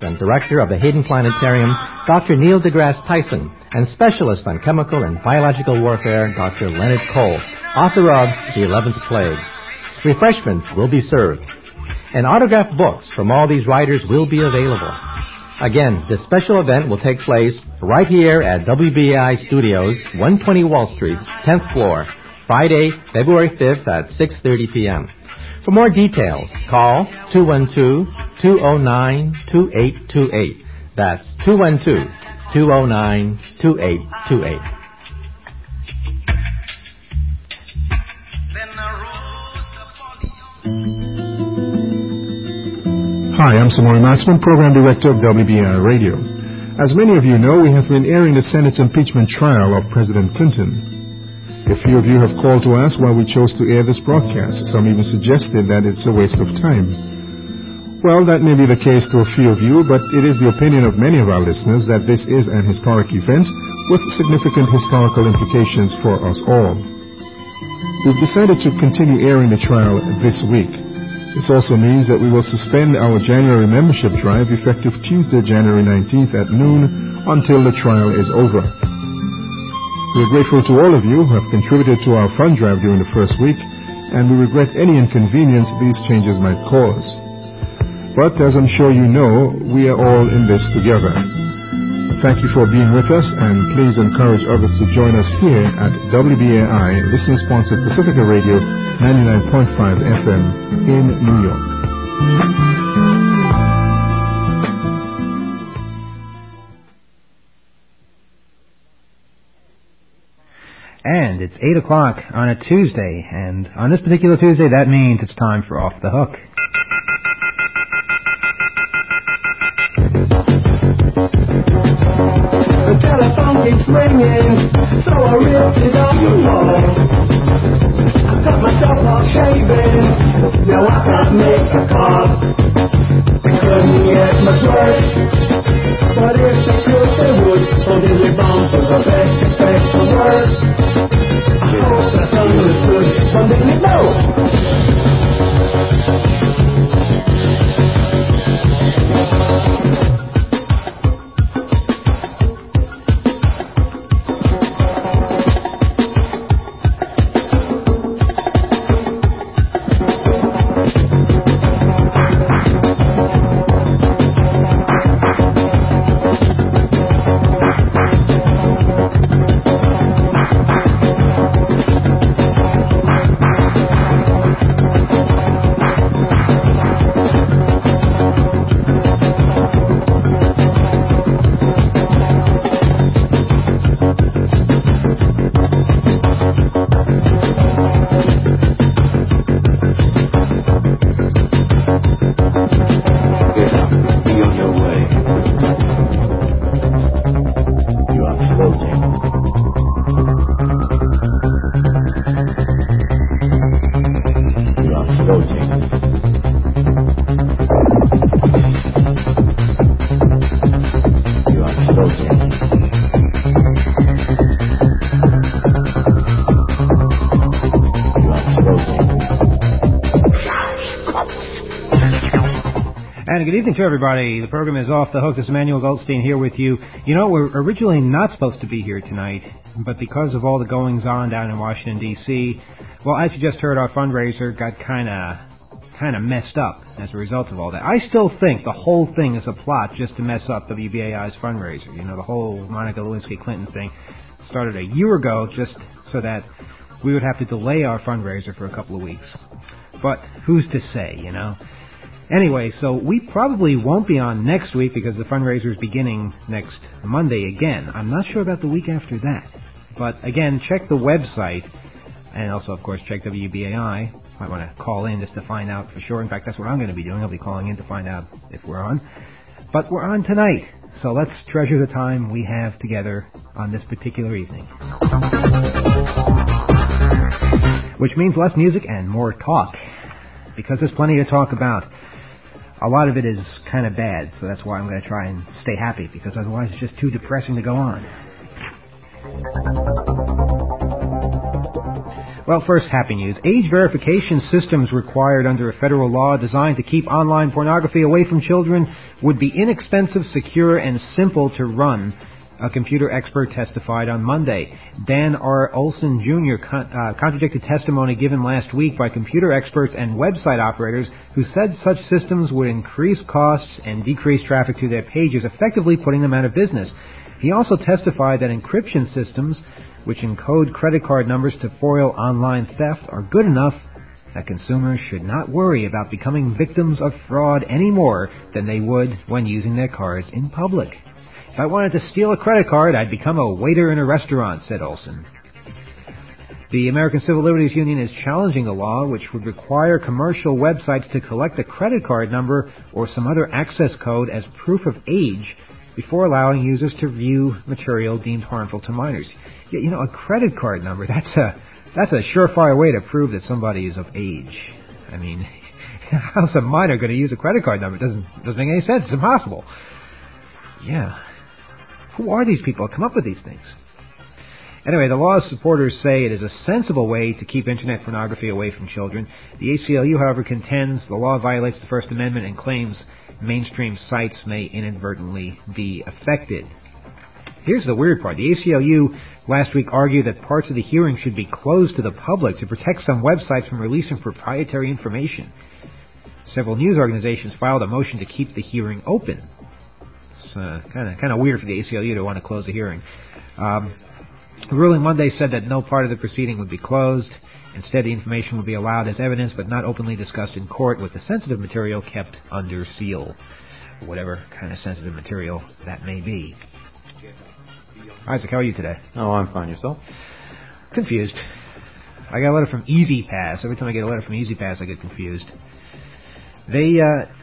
and director of the Hayden Planetarium, Dr. Neil deGrasse Tyson, and specialist on chemical and biological warfare, Dr. Leonard Cole, author of The 11th Plague. Refreshments will be served, and autographed books from all these writers will be available. Again, this special event will take place right here at WBAI Studios, 120 Wall Street, 10th floor, Friday, February 5th at 6:30 p.m. For more details, call 212-209-2828. That's 212-209-2828. Hi, I'm Samori Maxman, Program Director of WBAI Radio. As many of you know, we have been airing the Senate's impeachment trial of President Clinton. A few of you have called to ask why we chose to air this broadcast. Some even suggested that it's a waste of time. Well, that may be the case to a few of you, but it is the opinion of many of our listeners that this is an historic event with significant historical implications for us all. We've decided to continue airing the trial this week. This also means that we will suspend our January membership drive effective Tuesday, January 19th at noon until the trial is over. We're grateful to all of you who have contributed to our fund drive during the first week, and we regret any inconvenience these changes might cause. But as I'm sure you know, we are all in this together. Thank you for being with us, and please encourage others to join us here at WBAI, listener-sponsored Pacifica Radio 99.5 FM in New York. And it's 8 o'clock on a Tuesday, and on this particular Tuesday, that means it's time for Off the Hook. The telephone keeps ringing, so I ripped it off the wall. I cut myself off shaving, now I can't make a call. It couldn't get much worse, but if they could, they would. So did we bound for the best, expect the worst. I hope that's understood, but did we know? Good evening to everybody. The program is Off the Hook. This is Emmanuel Goldstein here with you. You know, we're originally not supposed to be here tonight, but because of all the goings-on down in Washington, D.C., well, as you just heard, our fundraiser got kind of messed up as a result of all that. I still think the whole thing is a plot just to mess up WBAI's fundraiser. You know, the whole Monica Lewinsky-Clinton thing started a year ago just so that we would have to delay our fundraiser for a couple of weeks. But who's to say, you know? Anyway, so we probably won't be on next week because the fundraiser is beginning next Monday again. I'm not sure about the week after that. But again, check the website and also, of course, check WBAI. Might want to call in just to find out for sure. In fact, that's what I'm going to be doing. I'll be calling in to find out if we're on. But we're on tonight. So let's treasure the time we have together on this particular evening. Which means less music and more talk. Because there's plenty to talk about. A lot of it is kind of bad, so that's why I'm going to try and stay happy, because otherwise it's just too depressing to go on. Well, first, happy news. Age verification systems required under a federal law designed to keep online pornography away from children would be inexpensive, secure, and simple to run, a computer expert testified on Monday. Dan R. Olson Jr. contradicted testimony given last week by computer experts and website operators who said such systems would increase costs and decrease traffic to their pages, effectively putting them out of business. He also testified that encryption systems, which encode credit card numbers to foil online theft, are good enough that consumers should not worry about becoming victims of fraud any more than they would when using their cards in public. If I wanted to steal a credit card, I'd become a waiter in a restaurant, said Olson. The American Civil Liberties Union is challenging the law, which would require commercial websites to collect a credit card number or some other access code as proof of age before allowing users to view material deemed harmful to minors. You know, a credit card number, that's a surefire way to prove that somebody is of age. I mean, how's a minor going to use a credit card number? It doesn't make any sense. It's impossible. Yeah. Who are these people that come up with these things? Anyway, the law's supporters say it is a sensible way to keep Internet pornography away from children. The ACLU, however, contends the law violates the First Amendment and claims mainstream sites may inadvertently be affected. Here's the weird part. The ACLU last week argued that parts of the hearing should be closed to the public to protect some websites from releasing proprietary information. Several news organizations filed a motion to keep the hearing open. It's kind of weird for the ACLU to want to close the hearing. The ruling Monday said that no part of the proceeding would be closed. Instead, the information would be allowed as evidence but not openly discussed in court, with the sensitive material kept under seal, whatever kind of sensitive material that may be. Isaac, how are you today? Oh, I'm fine. Yourself? Confused. I got a letter from Easy Pass. Every time I get a letter from Easy Pass, I get confused. They,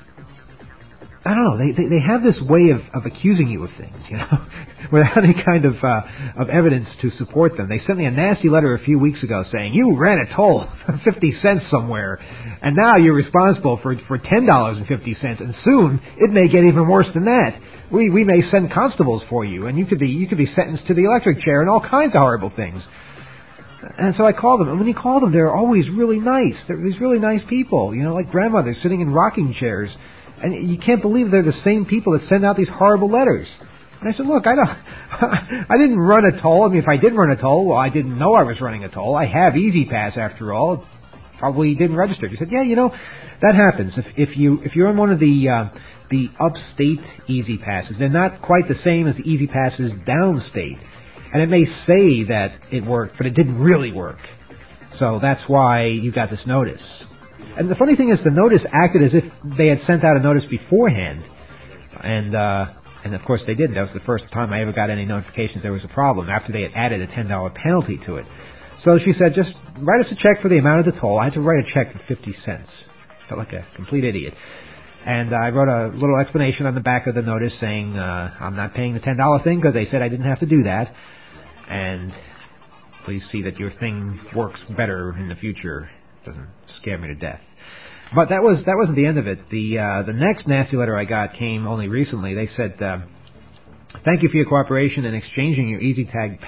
I don't know, they have this way of accusing you of things, you know, without any kind of evidence to support them. They sent me a nasty letter a few weeks ago saying, you ran a toll for 50 cents somewhere, and now you're responsible for $10.50, and soon it may get even worse than that. We may send constables for you, and you could be sentenced to the electric chair and all kinds of horrible things. And so I called them, and when you call them, they're always really nice. They're these really nice people, you know, like grandmothers sitting in rocking chairs. And you can't believe they're the same people that send out these horrible letters. And I said, look, I didn't run a toll. I mean, if I did run a toll, well, I didn't know I was running a toll. I have Easy Pass after all. Probably didn't register. He said, yeah, you know, that happens. If you're on one of the upstate Easy Passes, they're not quite the same as the Easy Passes downstate. And it may say that it worked, but it didn't really work. So that's why you got this notice. And the funny thing is, the notice acted as if they had sent out a notice beforehand, and of course they didn't. That was the first time I ever got any notifications there was a problem, after they had added a $10 penalty to it. So she said, just write us a check for the amount of the toll. I had to write a check for 50 cents. Felt like a complete idiot. And I wrote a little explanation on the back of the notice saying I'm not paying the $10 thing because they said I didn't have to do that. And please see that your thing works better in the future. Doesn't scare me to death. But that wasn't the end of it. The next nasty letter I got came only recently. They said, thank you for your cooperation in exchanging your Easy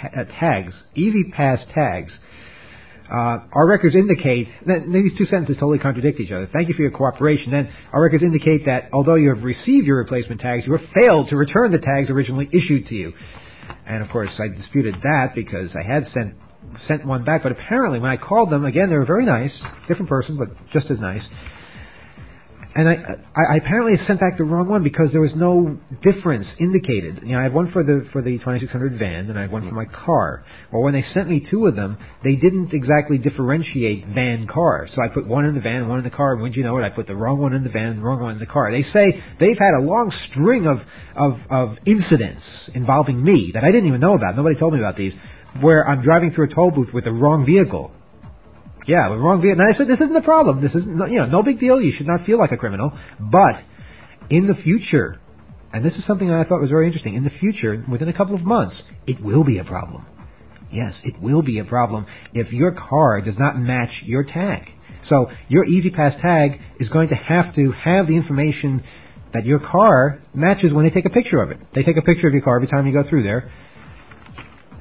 Pass tags. Our records indicate that these two sentences totally contradict each other. Thank you for your cooperation. Then our records indicate that although you have received your replacement tags, you have failed to return the tags originally issued to you. And of course, I disputed that because I had sent one back, but apparently when I called them, again, they were very nice, different person, but just as nice. And I apparently sent back the wrong one because there was no difference indicated. You know, I had one for the 2600 van, and I had one for my car. Well, when they sent me two of them, they didn't exactly differentiate van-car. So I put one in the van and one in the car, and wouldn't you know it, I put the wrong one in the van and the wrong one in the car. They say they've had a long string of incidents involving me that I didn't even know about. Nobody told me about these, where I'm driving through a toll booth with the wrong vehicle. Yeah, the wrong vehicle. And I said, this isn't a problem. This isn't, no big deal. You should not feel like a criminal. But in the future, and this is something that I thought was very interesting, in the future, within a couple of months, it will be a problem. Yes, it will be a problem if your car does not match your tag. So your Easy Pass tag is going to have the information that your car matches when they take a picture of it. They take a picture of your car every time you go through there.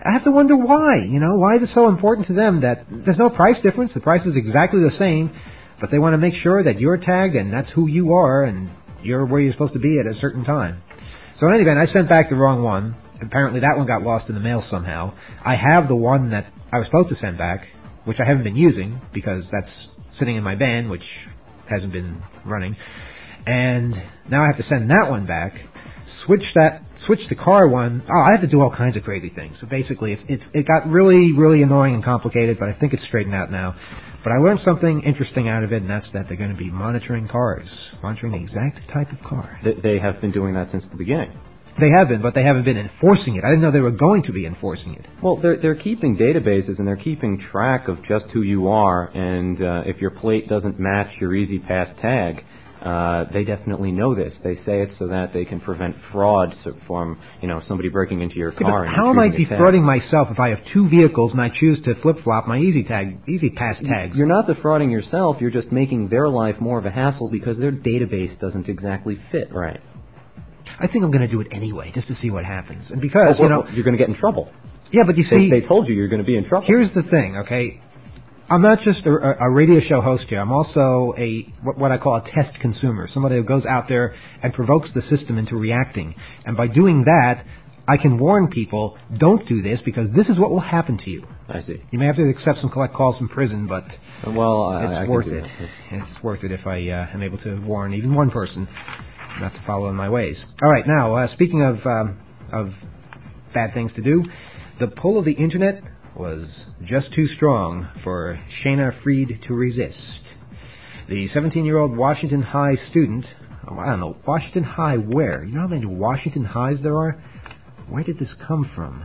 I have to wonder why. Why is it so important to them that there's no price difference? The price is exactly the same, but they want to make sure that you're tagged and that's who you are and you're where you're supposed to be at a certain time. So in any event, I sent back the wrong one. Apparently that one got lost in the mail somehow. I have the one that I was supposed to send back, which I haven't been using because that's sitting in my van, which hasn't been running. And now I have to send that one back. Switch the car one. Oh, I have to do all kinds of crazy things. So basically, it got really, really annoying and complicated, but I think it's straightened out now. But I learned something interesting out of it, and that's that they're going to be monitoring cars, monitoring the exact type of car. They have been doing that since the beginning. They have been, but they haven't been enforcing it. I didn't know they were going to be enforcing it. Well, they're keeping databases and they're keeping track of just who you are, and if your plate doesn't match your Easy Pass tag, they definitely know this. They say it so that they can prevent fraud from, somebody breaking into your car. But how am I defrauding myself if I have two vehicles and I choose to flip-flop my Easy Pass tags? You're not defrauding yourself. You're just making their life more of a hassle because their database doesn't exactly fit right. I think I'm going to do it anyway, just to see what happens. And because, you're going to get in trouble. Yeah, but you see... They told you you're going to be in trouble. Here's the thing, okay? I'm not just a radio show host here. I'm also what I call a test consumer, somebody who goes out there and provokes the system into reacting. And by doing that, I can warn people, don't do this because this is what will happen to you. I see. You may have to accept some collect calls from prison, but it's worth it. It's worth it if I am able to warn even one person not to follow in my ways. All right, now, speaking of bad things to do, the pull of the Internet was just too strong for Shayna Freed to resist. The 17-year-old Washington High student, I don't know, Washington High where? You know how many Washington Highs there are? Where did this come from?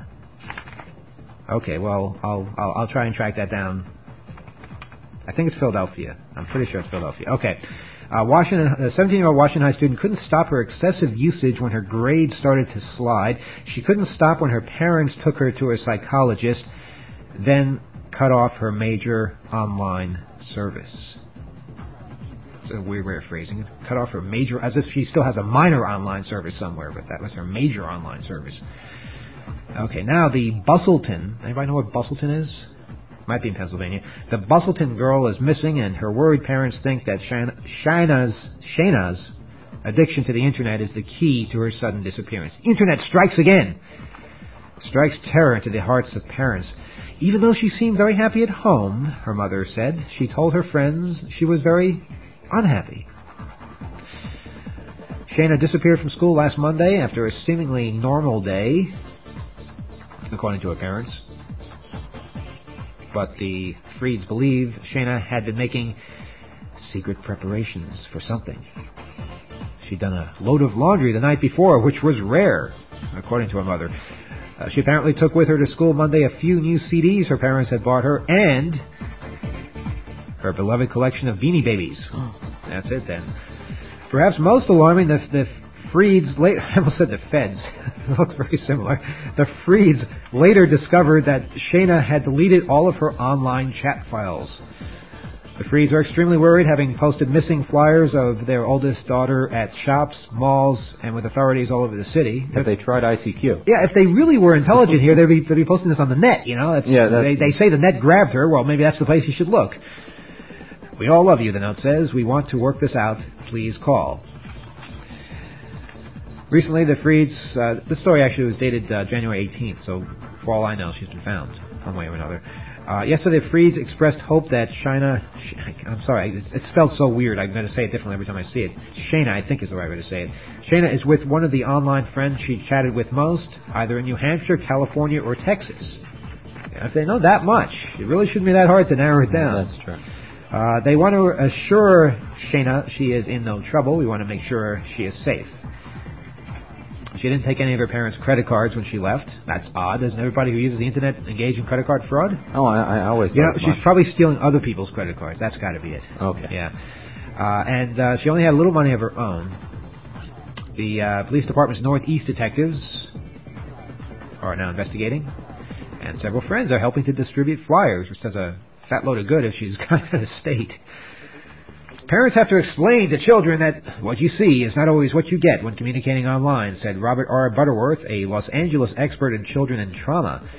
Okay, well, I'll try and track that down. I think it's Philadelphia. I'm pretty sure it's Philadelphia. Okay. A 17-year-old Washington High student couldn't stop her excessive usage when her grades started to slide. She couldn't stop when her parents took her to a psychologist, then cut off her major online service. It's a weird way of phrasing it. Cut off her major, as if she still has a minor online service somewhere, but that was her major online service. Okay, now the Bustleton. Anybody know what Bustleton is? Might be in Pennsylvania. The Bustleton girl is missing, and her worried parents think that Shayna's addiction to the Internet is the key to her sudden disappearance. Internet strikes again. Strikes terror into the hearts of parents. Even though she seemed very happy at home, her mother said, she told her friends she was very unhappy. Shayna disappeared from school last Monday after a seemingly normal day, according to her parents. But the Freeds believe Shayna had been making secret preparations for something. She'd done a load of laundry the night before, which was rare, according to her mother. She apparently took with her to school Monday a few new CDs her parents had bought her and her beloved collection of Beanie Babies. That's it then. Perhaps most alarming, the Freeds, I almost said the Feds. It looks very similar. The Freeds later discovered that Shayna had deleted all of her online chat files. The Freeds are extremely worried, having posted missing flyers of their oldest daughter at shops, malls, and with authorities all over the city. Have they tried ICQ? Yeah, if they really were intelligent here, they'd be posting this on the net, you know. They say the net grabbed her. Well, maybe that's the place you should look. We all love you, the note says. We want to work this out. Please call. Recently, the Freeds, this story actually was dated January 18th, so for all I know, she's been found, one way or another. Yesterday, Freeds expressed hope that it's spelled so weird, I'm going to say it differently every time I see it. Shayna, I think is the right way to say it. Shayna is with one of the online friends she chatted with most, either in New Hampshire, California, or Texas. If they know that much, it really shouldn't be that hard to narrow it down. That's true. They want to assure Shayna she is in no trouble. We want to make sure she is safe. She didn't take any of her parents' credit cards when she left. That's odd. Doesn't everybody who uses the Internet engage in credit card fraud? Oh, I always thought she's probably stealing other people's credit cards. That's got to be it. Okay. Yeah. And she only had a little money of her own. The police department's Northeast detectives are now investigating. And several friends are helping to distribute flyers, which does a fat load of good if she's gone out of state. Parents have to explain to children that what you see is not always what you get when communicating online, said Robert R. Butterworth, a Los Angeles expert in children and trauma.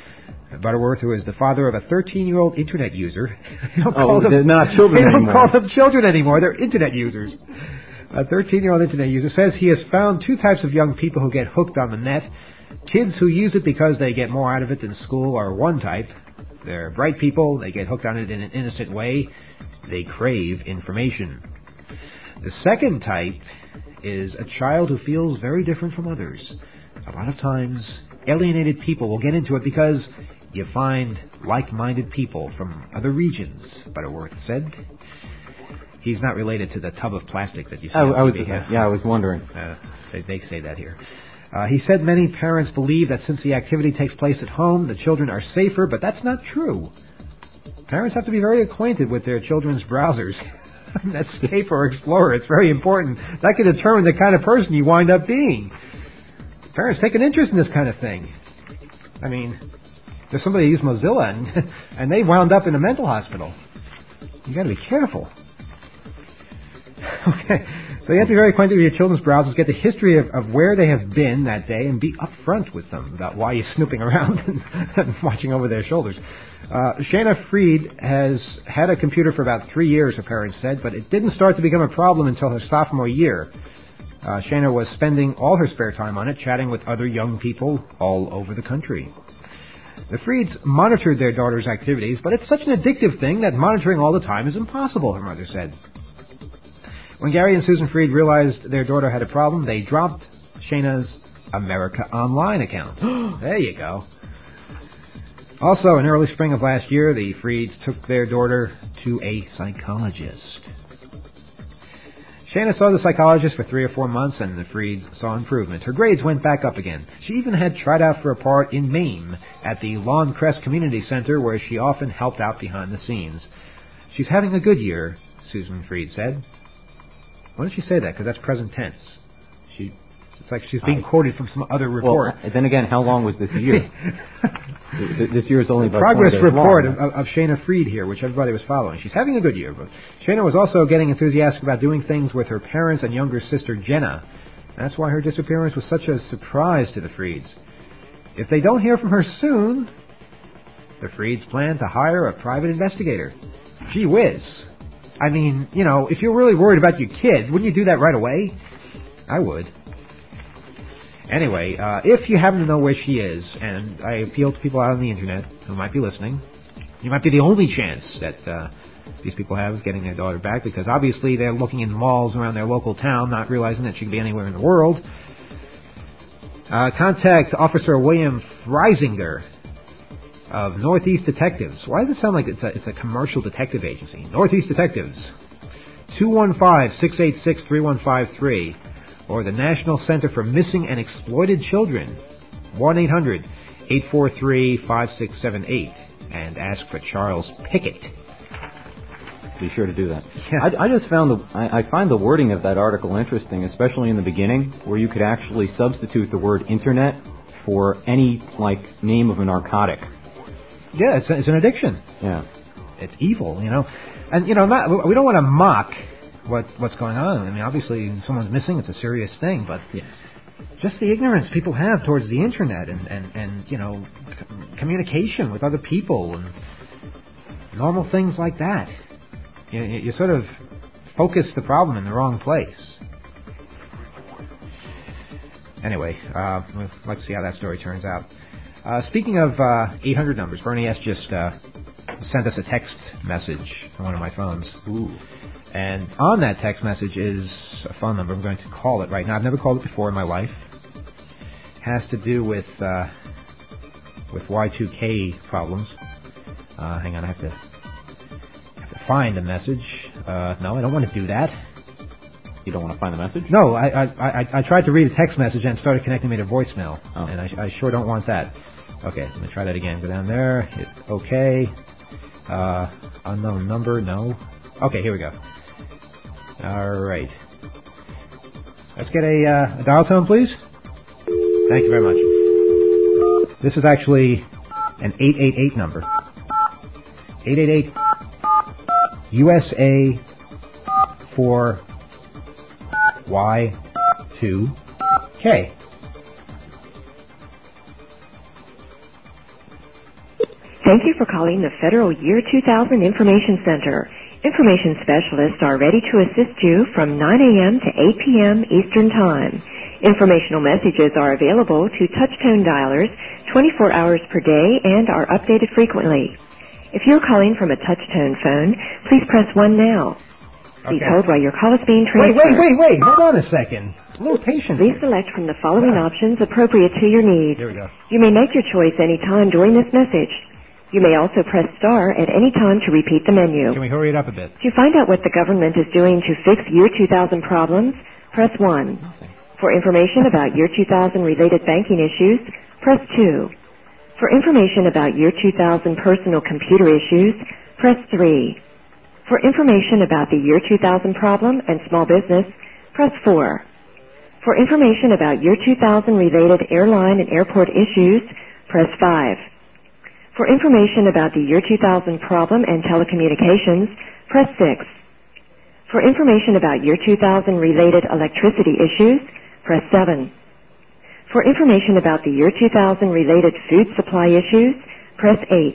Butterworth, who is the father of a 13-year-old Internet user. They're not children anymore. They don't call them children anymore. They're Internet users. A 13-year-old Internet user says he has found two types of young people who get hooked on the net. Kids who use it because they get more out of it than school are one type. They're bright people. They get hooked on it in an innocent way. They crave information. The second type is a child who feels very different from others. A lot of times, alienated people will get into it because you find like-minded people from other regions, Butterworth said. He's not related to the tub of plastic that you see. I was wondering. They say that here. He said many parents believe that since the activity takes place at home, the children are safer, but that's not true. Parents have to be very acquainted with their children's browsers. Netscape or Explorer, it's very important. That can determine the kind of person you wind up being. Parents take an interest in this kind of thing. I mean, there's somebody who used Mozilla, and they wound up in a mental hospital. You got to be careful. Okay, so you have to be very acquainted with your children's browsers, get the history of where they have been that day, and be upfront with them about why you're snooping around and watching over their shoulders. Shana Freed has had a computer for about 3 years, her parents said, but it didn't start to become a problem until her sophomore year. Shana was spending all her spare time on it, chatting with other young people all over the country. The Freeds monitored their daughter's activities, but it's such an addictive thing that monitoring all the time is impossible, her mother said. When Gary and Susan Freed realized their daughter had a problem, they dropped Shana's America Online account. There you go. Also, in early spring of last year, the Freeds took their daughter to a psychologist. Shana saw the psychologist for 3 or 4 months, and the Freeds saw improvement. Her grades went back up again. She even had tried out for a part in MAME at the Lawn Crest Community Center, where she often helped out behind the scenes. She's having a good year, Susan Freed said. Why did she say that? Because that's present tense. It's like she's being quoted from some other report. Well, then again, how long was this year? This year is only about progress 20 days report long. of Shana Freed here, which everybody was following. She's having a good year, but Shana was also getting enthusiastic about doing things with her parents and younger sister Jenna. That's why her disappearance was such a surprise to the Freeds. If they don't hear from her soon, the Freeds plan to hire a private investigator. Gee whiz. I mean, you know, if you're really worried about your kid, wouldn't you do that right away? I would. Anyway, if you happen to know where she is, and I appeal to people out on the Internet who might be listening, you might be the only chance that these people have of getting their daughter back, because obviously they're looking in malls around their local town, not realizing that she could be anywhere in the world. Contact Officer William Freisinger of Northeast Detectives. Why does it sound like it's a commercial detective agency? Northeast Detectives. 215-686-3153. Or the National Center for Missing and Exploited Children. 1-800-843-5678. And ask for Charles Pickett. Be sure to do that. Yeah. I just found I find the wording of that article interesting, especially in the beginning, where you could actually substitute the word Internet for any, name of a narcotic. Yeah, it's an addiction. Yeah. It's evil, you know. And, we don't want to mock what's going on. I mean, obviously, if someone's missing, it's a serious thing, but just the ignorance people have towards the Internet and communication with other people and normal things like that. You sort of focus the problem in the wrong place. Anyway, let's see how that story turns out. Speaking of 800 numbers, Bernie S. just sent us a text message on one of my phones. Ooh. And on that text message is a phone number. I'm going to call it right now. I've never called it before in my life. It has to do with Y2K problems. Hang on, I have to find the message. No, I don't want to do that. You don't want to find the message? No, I tried to read a text message and it started connecting me to voicemail. Oh. And I sure don't want that. Okay, I'm going to try that again. Go down there, hit OK. Unknown number, no. Okay, here we go. All right. Let's get a dial tone, please. Thank you very much. This is actually an 888 number. 888 USA for Y2K. Thank you for calling the Federal Year 2000 Information Center. Information specialists are ready to assist you from 9 a.m. to 8 p.m. Eastern Time. Informational messages are available to touch-tone dialers 24 hours per day and are updated frequently. If you're calling from a touch-tone phone, please press 1 now. Please hold while your call is being transferred. Wait. Hold on a second. A little patience. Please select from the following options appropriate to your needs. Here we go. You may make your choice any time during this message. You may also press star at any time to repeat the menu. Can we hurry it up a bit? To find out what the government is doing to fix Year 2000 problems, press 1. For information about Year 2000 related banking issues, press 2. For information about Year 2000 personal computer issues, press 3. For information about the Year 2000 problem and small business, press 4. For information about Year 2000 related airline and airport issues, press 5. For information about the Year 2000 problem and telecommunications, press 6. For information about Year 2000 related electricity issues, press 7. For information about the Year 2000 related food supply issues, press 8.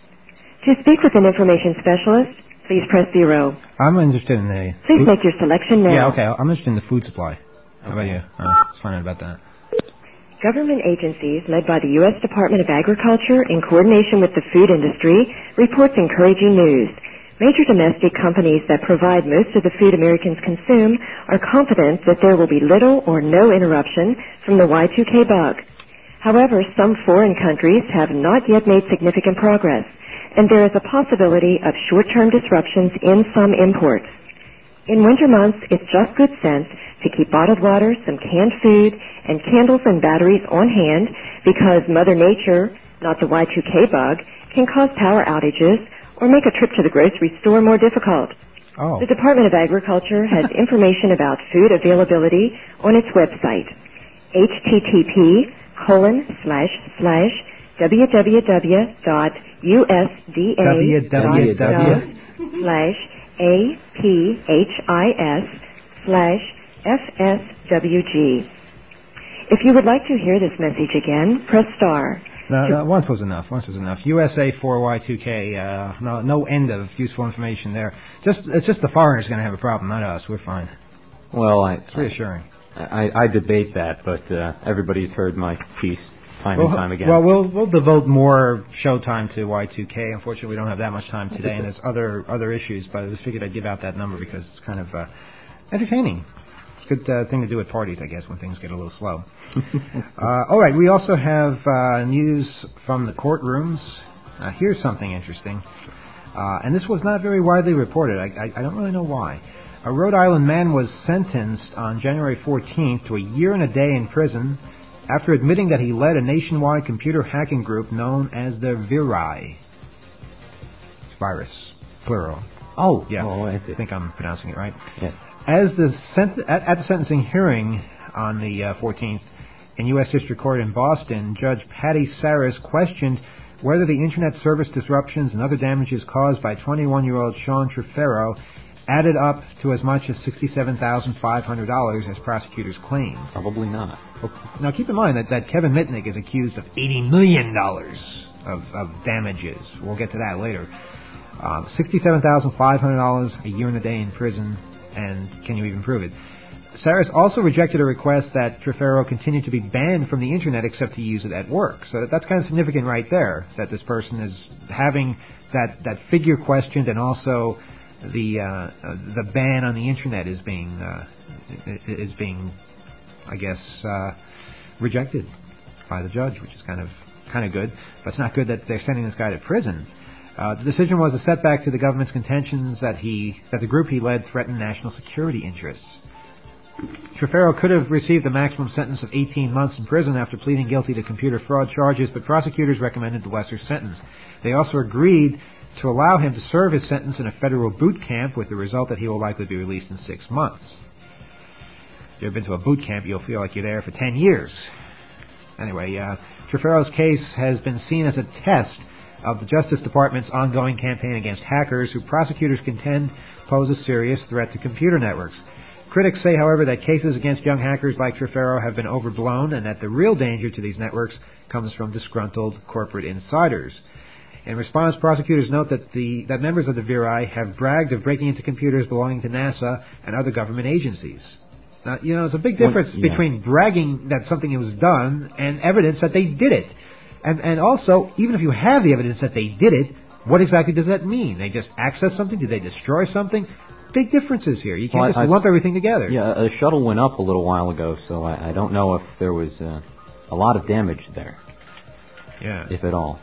To speak with an information specialist, please press 0. I'm interested in the... Please make your selection now. Yeah, okay. I'm interested in the food supply. How about you? Let's find out about that. Government agencies led by the U.S. Department of Agriculture in coordination with the food industry reports encouraging news. Major domestic companies that provide most of the food Americans consume are confident that there will be little or no interruption from the Y2K bug. However, some foreign countries have not yet made significant progress, and there is a possibility of short-term disruptions in some imports. In winter months, it's just good sense to keep bottled water, some canned food, and candles and batteries on hand because Mother Nature, not the Y2K bug, can cause power outages or make a trip to the grocery store more difficult. Oh. The Department of Agriculture has information about food availability on its website, http://www.usda.apis/FSWG. If you would like to hear this message again, press star. No, once was enough. USA 4Y2K. No end of useful information there. It's just the foreigners going to have a problem, not us. We're fine. Well, it's reassuring. I debate that, but everybody's heard my piece time and time again. Well, we'll devote more show time to Y2K. Unfortunately, we don't have that much time today, and there's other issues. But I just figured I'd give out that number because it's kind of entertaining. It's a good thing to do at parties, I guess, when things get a little slow. All right, we also have news from the courtrooms. Here's something interesting. And this was not very widely reported. I don't really know why. A Rhode Island man was sentenced on January 14th to a year and a day in prison after admitting that he led a nationwide computer hacking group known as the Viri. It's virus, plural. Oh, yeah. Oh, I think I'm pronouncing it right. Yes. At the sentencing hearing on the 14th in U.S. District Court in Boston, Judge Patty Saris questioned whether the Internet service disruptions and other damages caused by 21-year-old Sean Trefero added up to as much as $67,500 as prosecutors claimed. Probably not. Well, now, keep in mind that Kevin Mitnick is accused of $80 million of damages. We'll get to that later. $67,500, a year and a day in prison, and can you even prove it? Saris also rejected a request that Trefero continue to be banned from the Internet except to use it at work. So that's kind of significant right there, that this person is having that figure questioned, and also the ban on the Internet is being I guess rejected by the judge, which is kind of good. But it's not good that they're sending this guy to prison. The decision was a setback to the government's contentions that the group he led threatened national security interests. Trefero could have received a maximum sentence of 18 months in prison after pleading guilty to computer fraud charges, but prosecutors recommended the lesser sentence. They also agreed to allow him to serve his sentence in a federal boot camp, with the result that he will likely be released in 6 months. If you've ever been to a boot camp, you'll feel like you're there for 10 years. Anyway, Trefero's case has been seen as a test of the Justice Department's ongoing campaign against hackers, who prosecutors contend pose a serious threat to computer networks. Critics say, however, that cases against young hackers like Trefero have been overblown, and that the real danger to these networks comes from disgruntled corporate insiders. In response, prosecutors note that members of the Virae have bragged of breaking into computers belonging to NASA and other government agencies. Now, there's a big difference between bragging that something was done and evidence that they did it. And also, even if you have the evidence that they did it, what exactly does that mean? They just access something? Did they destroy something? Big differences here. You can't just lump everything together. Yeah, a shuttle went up a little while ago, so I don't know if there was a lot of damage there. Yeah. If at all.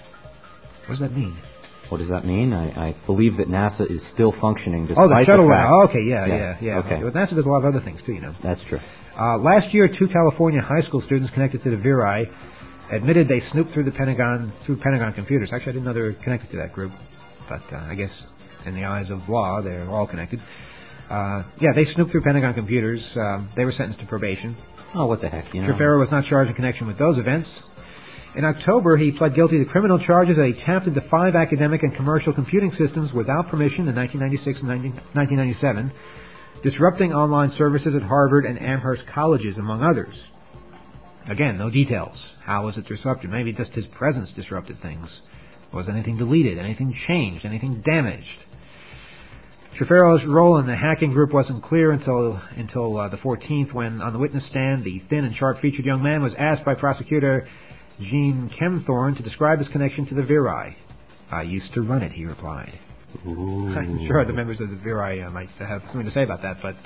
What does that mean? What does that mean? I believe that NASA is still functioning despite the shuttle the fact. went up. Okay, yeah. Okay. But NASA does a lot of other things, too, That's true. Last year, 2 California high school students connected to the Virae admitted they snooped through Pentagon computers. Actually, I didn't know they were connected to that group, but I guess in the eyes of law, they're all connected. They snooped through Pentagon computers. They were sentenced to probation. Oh, what the heck, Trefero was not charged in connection with those events. In October, he pled guilty to criminal charges that he tapped into 5 academic and commercial computing systems without permission in 1996 and 1997, disrupting online services at Harvard and Amherst colleges, among others. Again, no details. How was it disrupted? Maybe just his presence disrupted things. Was anything deleted? Anything changed? Anything damaged? Trefero's role in the hacking group wasn't clear until the 14th, when on the witness stand, the thin and sharp-featured young man was asked by prosecutor Gene Kempthorne to describe his connection to the Virae. I used to run it, he replied. Ooh. I'm sure the members of the Virae might have something to say about that, but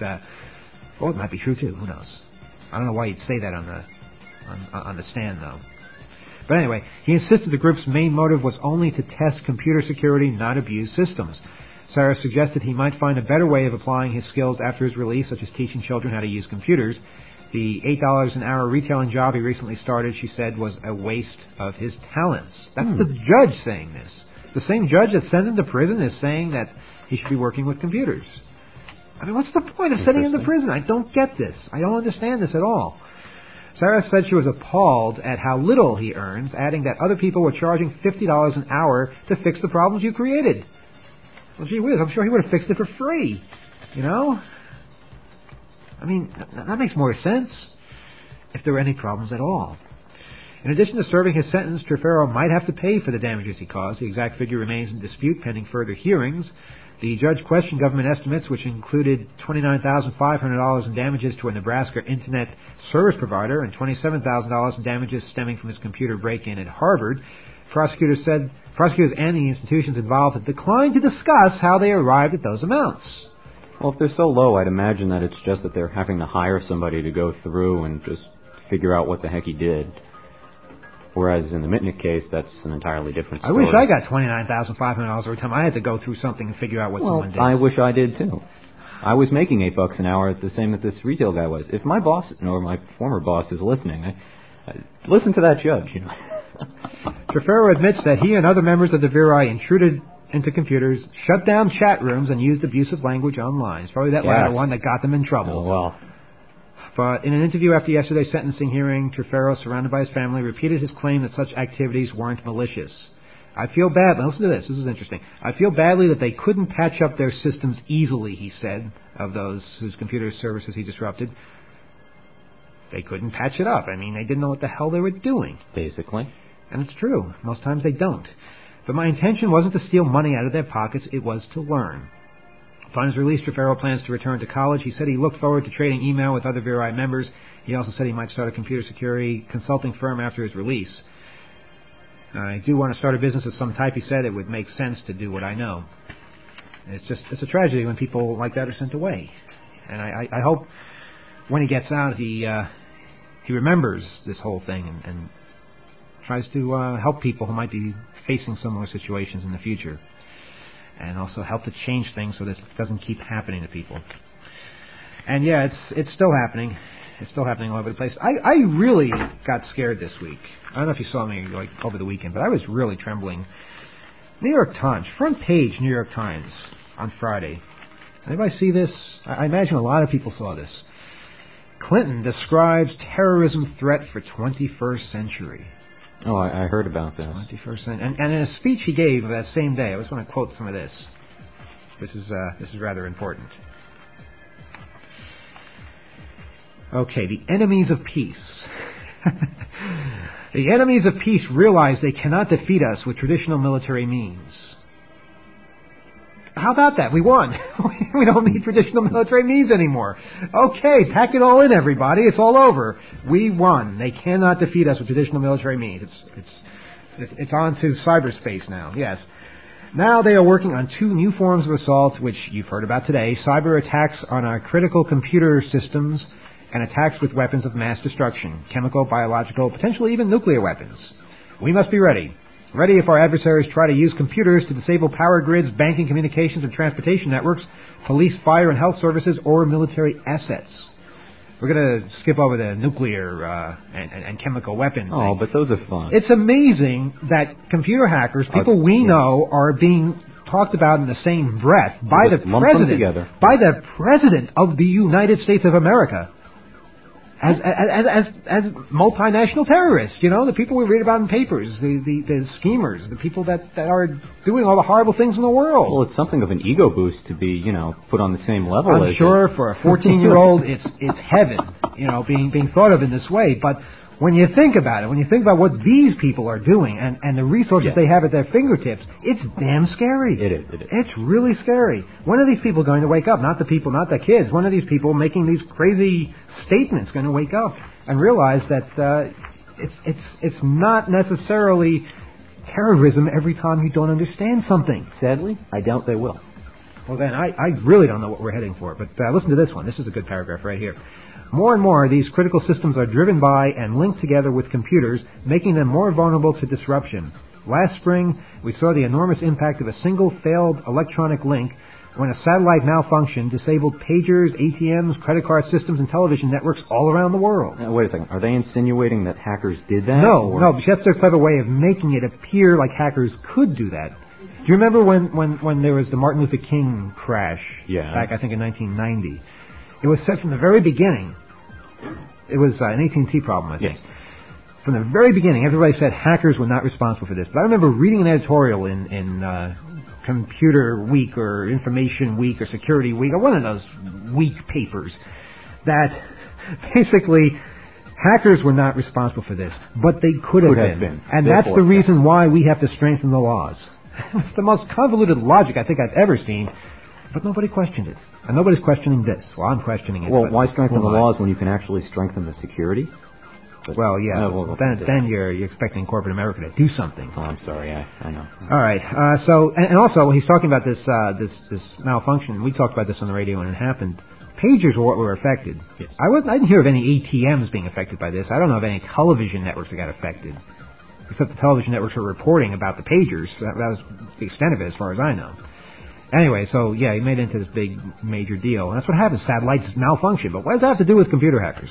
it might be true too. Who knows? I don't know why you'd say that on the stand, though. But anyway, he insisted the group's main motive was only to test computer security, not abuse systems. Sarah suggested he might find a better way of applying his skills after his release, such as teaching children how to use computers. The $8 an hour retailing job he recently started, she said, was a waste of his talents. That's the judge saying this. The same judge that sent him to prison is saying that he should be working with computers. I mean, what's the point of sending him to prison? I don't get this. I don't understand this at all. Sarah said she was appalled at how little he earns, adding that other people were charging $50 an hour to fix the problems you created. Well, gee whiz, I'm sure he would have fixed it for free. I mean, that makes more sense if there were any problems at all. In addition to serving his sentence, Trefero might have to pay for the damages he caused. The exact figure remains in dispute pending further hearings. The judge questioned government estimates, which included $29,500 in damages to a Nebraska Internet service provider and $27,000 in damages stemming from his computer break-in at Harvard. Prosecutors and the institutions involved have declined to discuss how they arrived at those amounts. Well, if they're so low, I'd imagine that it's just that they're having to hire somebody to go through and just figure out what the heck he did. Whereas in the Mitnick case, that's an entirely different story. I wish I got $29,500 every time I had to go through something and figure out what someone did. I wish I did too. I was making $8 an hour, the same that this retail guy was. If my boss, or my former boss, is listening, I listen to that judge. Trefero admits that he and other members of the Virae intruded into computers, shut down chat rooms, and used abusive language online. It's probably that latter one that got them in trouble. Oh, well. But in an interview after yesterday's sentencing hearing, Trefero, surrounded by his family, repeated his claim that such activities weren't malicious. I feel bad. Listen to this. This is interesting. I feel badly that they couldn't patch up their systems easily, he said, of those whose computer services he disrupted. They couldn't patch it up. I mean, they didn't know what the hell they were doing. Basically. And it's true. Most times they don't. But my intention wasn't to steal money out of their pockets. It was to learn. Upon his release, Trefero plans to return to college. He said he looked forward to trading email with other Virae members. He also said he might start a computer security consulting firm after his release. I do want to start a business of some type, he said. It would make sense to do what I know. It's a tragedy when people like that are sent away. And I hope when he gets out, he remembers this whole thing and tries to help people who might be facing similar situations in the future. And also help to change things so this doesn't keep happening to people. And yeah, it's still happening. It's still happening all over the place. I really got scared this week. I don't know if you saw me over the weekend, but I was really trembling. New York Times, front page New York Times on Friday. Anybody see this? I imagine a lot of people saw this. Clinton describes terrorism threat for 21st century. Oh, I heard about this. 21st century. And in a speech he gave that same day, I just want to quote some of this. This is rather important. Okay, the enemies of peace The enemies of peace realize they cannot defeat us with traditional military means. How about that? We won. We don't need traditional military means anymore. Okay, pack it all in, everybody. It's all over. We won. They cannot defeat us with traditional military means. It's on to cyberspace now. Yes. Now they are working on 2 new forms of assault, which you've heard about today: cyber attacks on our critical computer systems and attacks with weapons of mass destruction, chemical, biological, potentially even nuclear weapons. We must be ready. Ready if our adversaries try to use computers to disable power grids, banking, communications, and transportation networks, police, fire, and health services, or military assets. We're going to skip over the nuclear and chemical weapons. Oh, but those are fun. It's amazing that computer hackers, people we know, are being talked about in the same breath by the president of the United States of America. As multinational terrorists, you know, the people we read about in papers, the schemers, the people that are doing all the horrible things in the world. Well, it's something of an ego boost to be, you know, put on the same level. I'm sure for a 14-year-old, it's heaven, you know, being thought of in this way. But when you think about it, when you think about what these people are doing and the resources they have at their fingertips, it's damn scary. It is. It's really scary. When are these people going to wake up? Not the people, not the kids. When are these people making these crazy statements going to wake up and realize that it's not necessarily terrorism every time you don't understand something? Sadly, I doubt they will. Well, then, I really don't know what we're heading for. But listen to this one. This is a good paragraph right here. More and more, these critical systems are driven by and linked together with computers, making them more vulnerable to disruption. Last spring, we saw the enormous impact of a single failed electronic link when a satellite malfunction disabled pagers, ATMs, credit card systems, and television networks all around the world. Now, wait a second. Are they insinuating that hackers did that? No, but that's their clever way of making it appear like hackers could do that. Do you remember when there was the Martin Luther King crash back, I think, in 1990? It was said from the very beginning, it was an AT&T problem, I think. Yes. From the very beginning, everybody said hackers were not responsible for this. But I remember reading an editorial in Computer Week or Information Week or Security Week or one of those week papers that basically hackers were not responsible for this, but they could have been. And that's the reason why we have to strengthen the laws. It's the most convoluted logic I think I've ever seen, but nobody questioned it. And nobody's questioning this. Well, I'm questioning it. Well, why strengthen the laws when you can actually strengthen the security? But, well, yeah. Then you're expecting corporate America to do something. Oh, I'm sorry. I know. All right. So, and also, he's talking about this malfunction. We talked about this on the radio when it happened. Pagers were what were affected. Yes. I didn't hear of any ATMs being affected by this. I don't know of any television networks that got affected. Except the television networks were reporting about the pagers. That was the extent of it, as far as I know. Anyway, so, yeah, he made it into this big, major deal. And that's what happens. Satellites malfunction. But what does that have to do with computer hackers?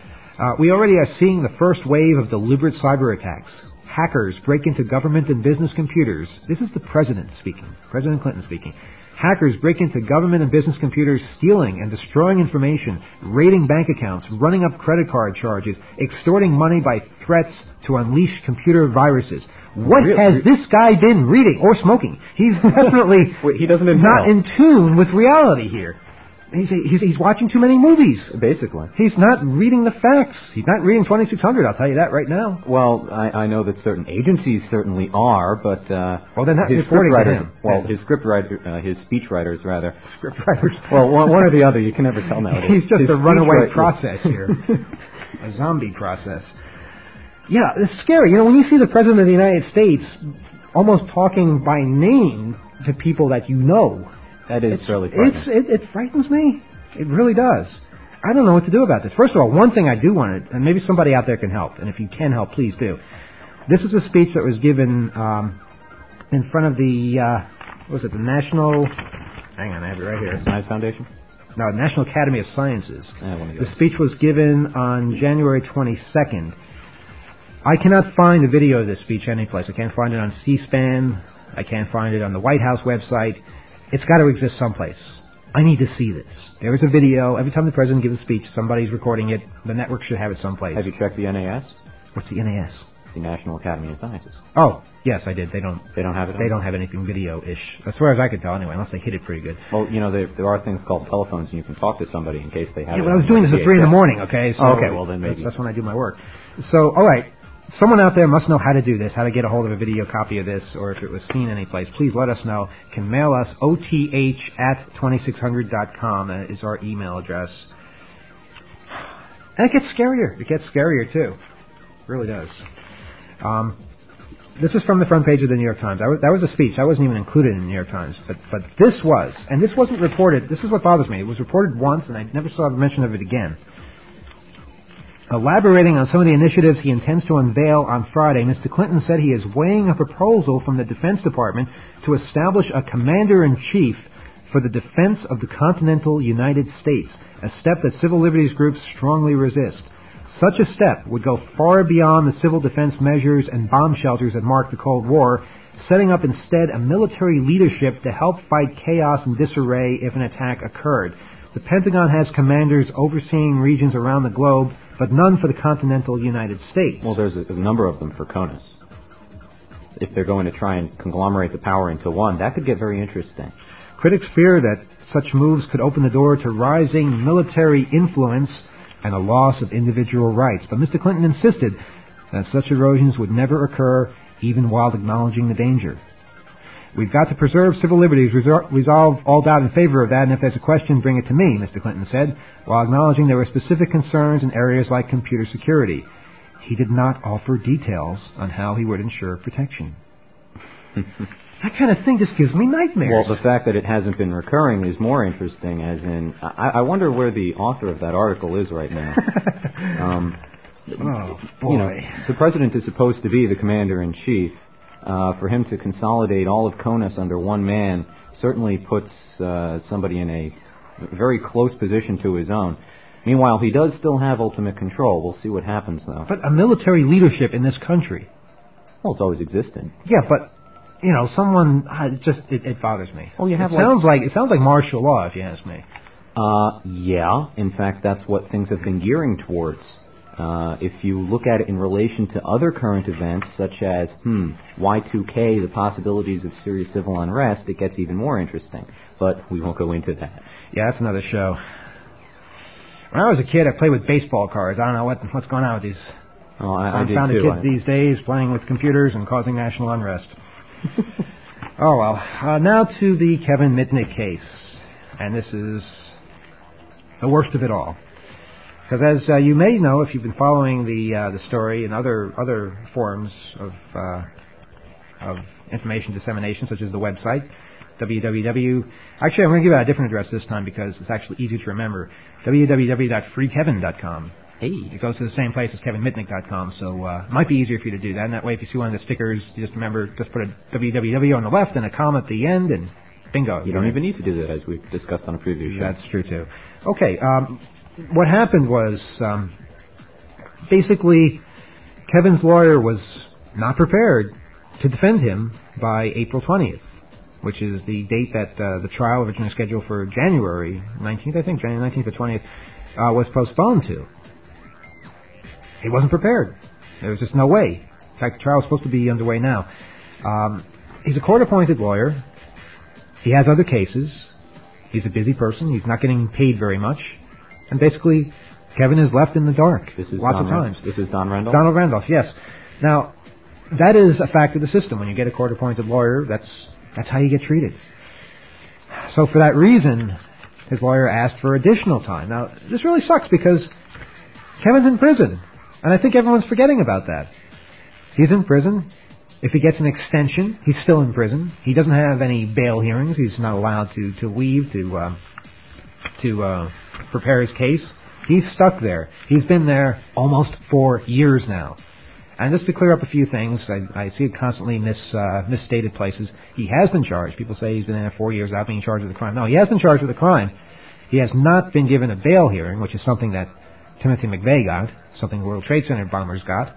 We already are seeing the first wave of deliberate cyber attacks. Hackers break into government and business computers. This is the president speaking. President Clinton speaking. Hackers break into government and business computers, stealing and destroying information, raiding bank accounts, running up credit card charges, extorting money by threats to unleash computer viruses. What has this guy been reading or smoking? He's definitely he doesn't not in tune with reality here. He's watching too many movies. Basically. He's not reading the facts. He's not reading 2600, I'll tell you that right now. Well, I know that certain agencies certainly are, but well, they're not his reporting to him. Well, his his speechwriters, rather. Scriptwriters. Well, one or the other. You can never tell nowadays. He's just a runaway process here. A zombie process. Yeah, it's scary. You know, when you see the President of the United States almost talking by name to people that you know, that is fairly frightening. It frightens me. It really does. I don't know what to do about this. First of all, one thing I do want to, and maybe somebody out there can help, and if you can help, please do. This is a speech that was given in front of the, what was it, the National, hang on, I have it right here. Science Foundation? No, National Academy of Sciences. The speech was given on January 22nd. I cannot find a video of this speech anyplace. I can't find it on C-SPAN. I can't find it on the White House website. It's got to exist someplace. I need to see this. There is a video. Every time the president gives a speech, somebody's recording it. The network should have it someplace. Have you checked the NAS? What's the NAS? the National Academy of Sciences. Oh, yes, I did. They don't have it. They don't have anything video-ish, as far as I could tell. Anyway, unless they hit it pretty good. Well, there are things called telephones, and you can talk to somebody in case they have. Yeah, but I was doing this at 3 in the morning. Okay. So okay. Well, then maybe that's when I do my work. So, all right. Someone out there must know how to do this, how to get a hold of a video copy of this, or if it was seen anyplace. Please let us know. You can mail us oth@2600.com is our email address. And it gets scarier. It gets scarier, too. It really does. This is from the front page of the New York Times. That was a speech. I wasn't even included in the New York Times. But this was, and this wasn't reported. This is what bothers me. It was reported once, and I never saw the mention of it again. Elaborating on some of the initiatives he intends to unveil on Friday, Mr. Clinton said he is weighing a proposal from the Defense Department to establish a commander-in-chief for the defense of the continental United States, a step that civil liberties groups strongly resist. Such a step would go far beyond the civil defense measures and bomb shelters that marked the Cold War, setting up instead a military leadership to help fight chaos and disarray if an attack occurred. The Pentagon has commanders overseeing regions around the globe, but none for the continental United States. Well, there's a number of them for CONUS. If they're going to try and conglomerate the power into one, that could get very interesting. Critics fear that such moves could open the door to rising military influence and a loss of individual rights. But Mr. Clinton insisted that such erosions would never occur, even while acknowledging the danger. We've got to preserve civil liberties, resolve all doubt in favor of that, and if there's a question, bring it to me, Mr. Clinton said, while acknowledging there were specific concerns in areas like computer security. He did not offer details on how he would ensure protection. That kind of thing just gives me nightmares. Well, the fact that it hasn't been recurring is more interesting, as in, I wonder where the author of that article is right now. Oh, boy. The president is supposed to be the commander-in-chief. For him to consolidate all of CONUS under one man certainly puts somebody in a very close position to his own. Meanwhile, he does still have ultimate control. We'll see what happens, though. But a military leadership in this country. Well, it's always existed. Yeah, but someone it bothers me. Well, it sounds like martial law, if you ask me. Yeah. In fact, that's what things have been gearing towards. If you look at it in relation to other current events, such as, Y2K, the possibilities of serious civil unrest, it gets even more interesting. But we won't go into that. Yeah, that's another show. When I was a kid, I played with baseball cards. I don't know what's going on with these unfounded kids these days, playing with computers and causing national unrest. Oh, well. Now to the Kevin Mitnick case. And this is the worst of it all. Because as you may know, if you've been following the story in other forms of information dissemination, such as the website, www. Actually, I'm going to give out a different address this time because it's actually easier to remember. www.freekevin.com. Hey, it goes to the same place as kevinmitnick.com, so it might be easier for you to do that. And that way, if you see one of the stickers, you just remember, just put a www on the left and a comma at the end, and bingo. You don't even need to do that, as we've discussed on a previous show. That's true too. Okay. What happened was, basically, Kevin's lawyer was not prepared to defend him by April 20th, which is the date that the trial originally scheduled for January 19th, I think, January 19th or 20th, was postponed to. He wasn't prepared. There was just no way. In fact, the trial is supposed to be underway now. He's a court-appointed lawyer. He has other cases. He's a busy person. He's not getting paid very much. And basically, Kevin is left in the dark lots of times. This is Don Randolph? Donald Randolph, yes. Now, that is a fact of the system. When you get a court-appointed lawyer, that's how you get treated. So for that reason, his lawyer asked for additional time. Now, this really sucks because Kevin's in prison. And I think everyone's forgetting about that. He's in prison. If he gets an extension, he's still in prison. He doesn't have any bail hearings. He's not allowed to leave to prepare his case. He's stuck there. He's been there almost 4 years now. And just to clear up a few things, I see it constantly misstated places. He has been charged. People say he's been there 4 years without being charged with a crime. No, he has been charged with a crime. He has not been given a bail hearing, which is something that Timothy McVeigh got, something the World Trade Center bombers got.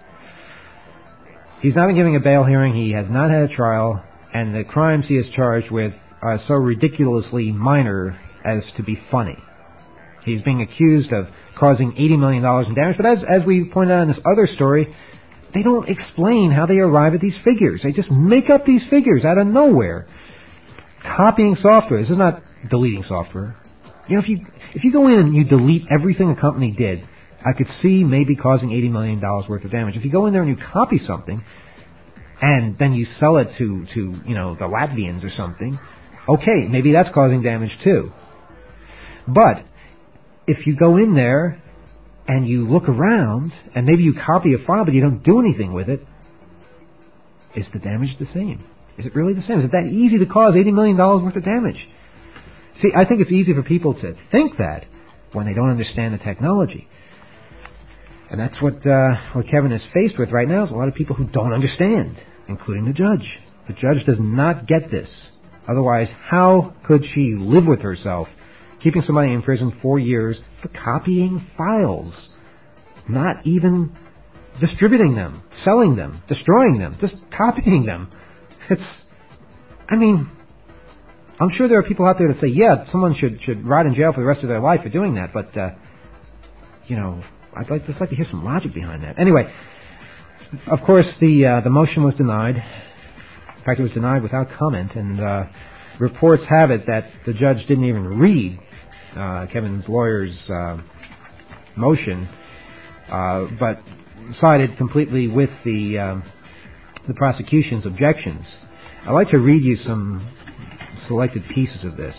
He's not been given a bail hearing. He has not had a trial. And the crimes he is charged with are so ridiculously minor as to be funny. He's being accused of causing $80 million in damage. But as we pointed out in this other story, they don't explain how they arrive at these figures. They just make up these figures out of nowhere. Copying software. This is not deleting software. You know, if you go in and you delete everything a company did, I could see maybe causing $80 million worth of damage. If you go in there and you copy something, and then you sell it to the Latvians or something, okay, maybe that's causing damage too. But if you go in there and you look around, and maybe you copy a file but you don't do anything with it, is the damage the same? Is it really the same? Is it that easy to cause $80 million worth of damage? See, I think it's easy for people to think that when they don't understand the technology. And that's what Kevin is faced with right now, is a lot of people who don't understand, including the judge. The judge does not get this. Otherwise, how could she live with herself, keeping somebody in prison 4 years for copying files, not even distributing them, selling them, destroying them, just copying them? I'm sure there are people out there that say, yeah, someone should rot in jail for the rest of their life for doing that, but, I'd just like to hear some logic behind that. Anyway, of course, the motion was denied. In fact, it was denied without comment, and reports have it that the judge didn't even read Kevin's lawyer's motion, but sided completely with the prosecution's objections. I'd like to read you some selected pieces of this.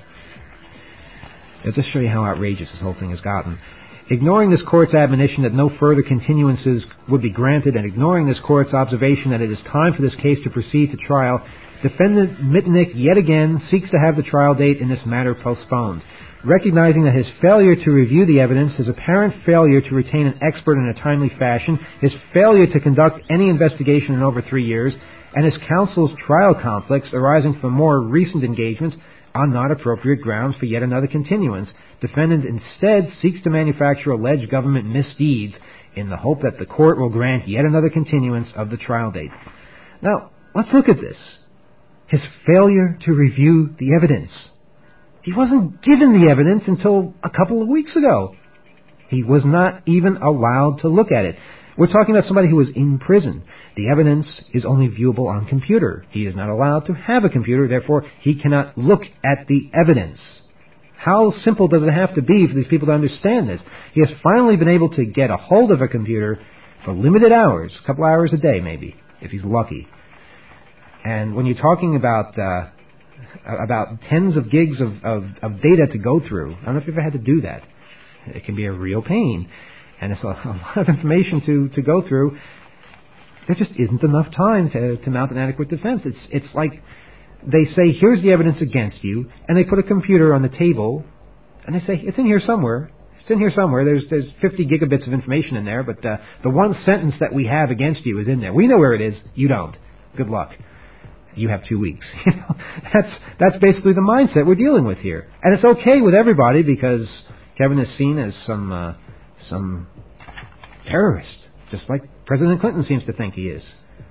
I'll just show you how outrageous this whole thing has gotten. Ignoring this court's admonition that no further continuances would be granted, and ignoring this court's observation that it is time for this case to proceed to trial, defendant Mitnick yet again seeks to have the trial date in this matter postponed. Recognizing that his failure to review the evidence, his apparent failure to retain an expert in a timely fashion, his failure to conduct any investigation in over 3 years, and his counsel's trial conflicts arising from more recent engagements are not appropriate grounds for yet another continuance. Defendant instead seeks to manufacture alleged government misdeeds in the hope that the court will grant yet another continuance of the trial date. Now, let's look at this. His failure to review the evidence. He wasn't given the evidence until a couple of weeks ago. He was not even allowed to look at it. We're talking about somebody who is in prison. The evidence is only viewable on computer. He is not allowed to have a computer, therefore he cannot look at the evidence. How simple does it have to be for these people to understand this? He has finally been able to get a hold of a computer for limited hours, a couple hours a day maybe, if he's lucky. And when you're talking about tens of gigs of data to go through, I don't know if you've ever had to do that. It can be a real pain. And it's a lot of information to go through. There just isn't enough time to mount an adequate defense. It's like they say, here's the evidence against you, and they put a computer on the table, and they say, it's in here somewhere. It's in here somewhere. There's 50 gigabits of information in there, but the one sentence that we have against you is in there. We know where it is. You don't. Good luck. You have 2 weeks. That's basically the mindset we're dealing with here. And it's okay with everybody because Kevin is seen as some terrorist, just like President Clinton seems to think he is.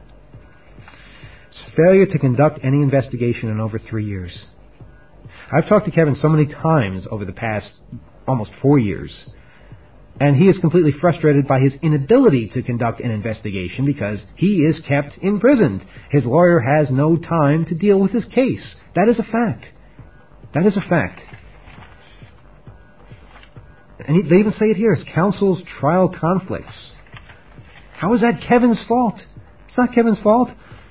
Failure to conduct any investigation in over 3 years. I've talked to Kevin so many times over the past almost 4 years, and he is completely frustrated by his inability to conduct an investigation because he is kept imprisoned. His lawyer has no time to deal with his case. That is a fact. That is a fact. And they even say it here, his counsel's trial conflicts. How is that Kevin's fault? It's not Kevin's fault.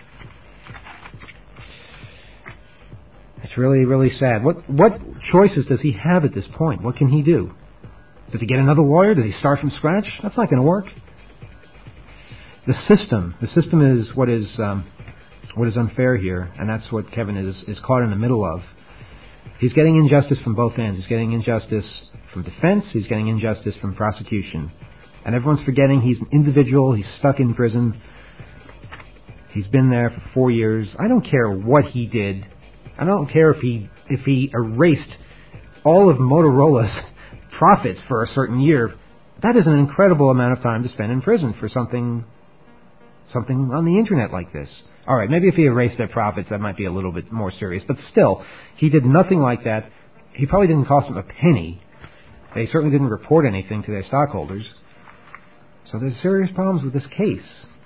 It's really, really sad. What choices does he have at this point? What can he do? Does he get another lawyer? Does he start from scratch? That's not going to work. The system is what is unfair here, and that's what Kevin is caught in the middle of. He's getting injustice from both ends. He's getting injustice from defense. He's getting injustice from prosecution. And everyone's forgetting he's an individual. He's stuck in prison. He's been there for 4 years. I don't care what he did. I don't care if he erased all of Motorola's profits for a certain year. That is an incredible amount of time to spend in prison for something on the internet like this. All right, maybe if he erased their profits, that might be a little bit more serious. But still, he did nothing like that. He probably didn't cost them a penny. They certainly didn't report anything to their stockholders. So there's serious problems with this case.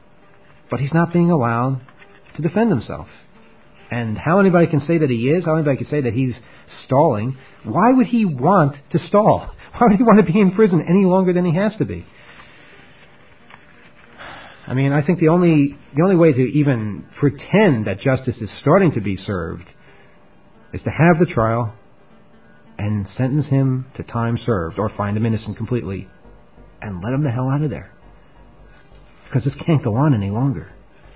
but he's not being allowed to defend himself. And how anybody can say that he is, how anybody can say that he's stalling, why would he want to stall? Why would he want to be in prison any longer than he has to be? I mean, I think the only way to even pretend that justice is starting to be served is to have the trial and sentence him to time served or find him innocent completely and let him the hell out of there. Because this can't go on any longer.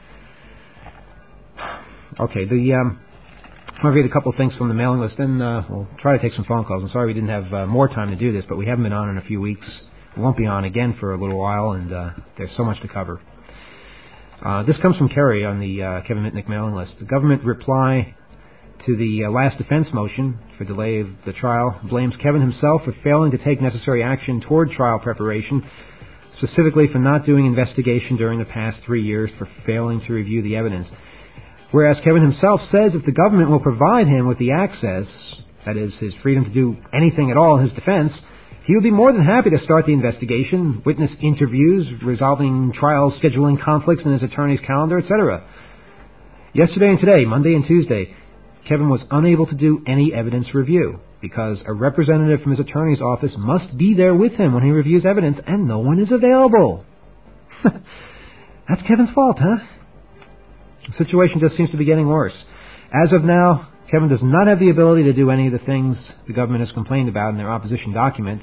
Okay, I'll read a couple of things from the mailing list, then we'll try to take some phone calls. I'm sorry we didn't have more time to do this, but we haven't been on in a few weeks. We won't be on again for a little while, and there's so much to cover. This comes from Kerry on the Kevin Mitnick mailing list. The government reply to the last defense motion for delay of the trial blames Kevin himself for failing to take necessary action toward trial preparation, specifically for not doing investigation during the past 3 years, for failing to review the evidence. Whereas Kevin himself says if the government will provide him with the access, that is, his freedom to do anything at all in his defense, he would be more than happy to start the investigation, witness interviews, resolving trial scheduling conflicts in his attorney's calendar, etc. Yesterday and today, Monday and Tuesday, Kevin was unable to do any evidence review because a representative from his attorney's office must be there with him when he reviews evidence, and no one is available. That's Kevin's fault, huh? The situation just seems to be getting worse. As of now, Kevin does not have the ability to do any of the things the government has complained about in their opposition document.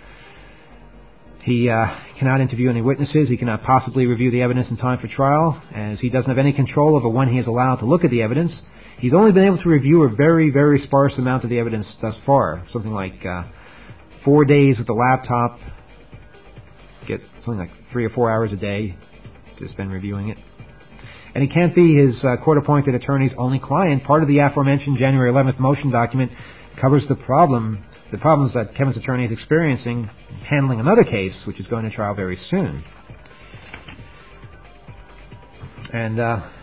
He cannot interview any witnesses. He cannot possibly review the evidence in time for trial, as he doesn't have any control over when he is allowed to look at the evidence. He's only been able to review a very, very sparse amount of the evidence thus far. Something like 4 days with the laptop. Get something like 3 or 4 hours a day to spend reviewing it. And he can't be his court-appointed attorney's only client. Part of the aforementioned January 11th motion document covers the problems that Kevin's attorney is experiencing handling another case, which is going to trial very soon. And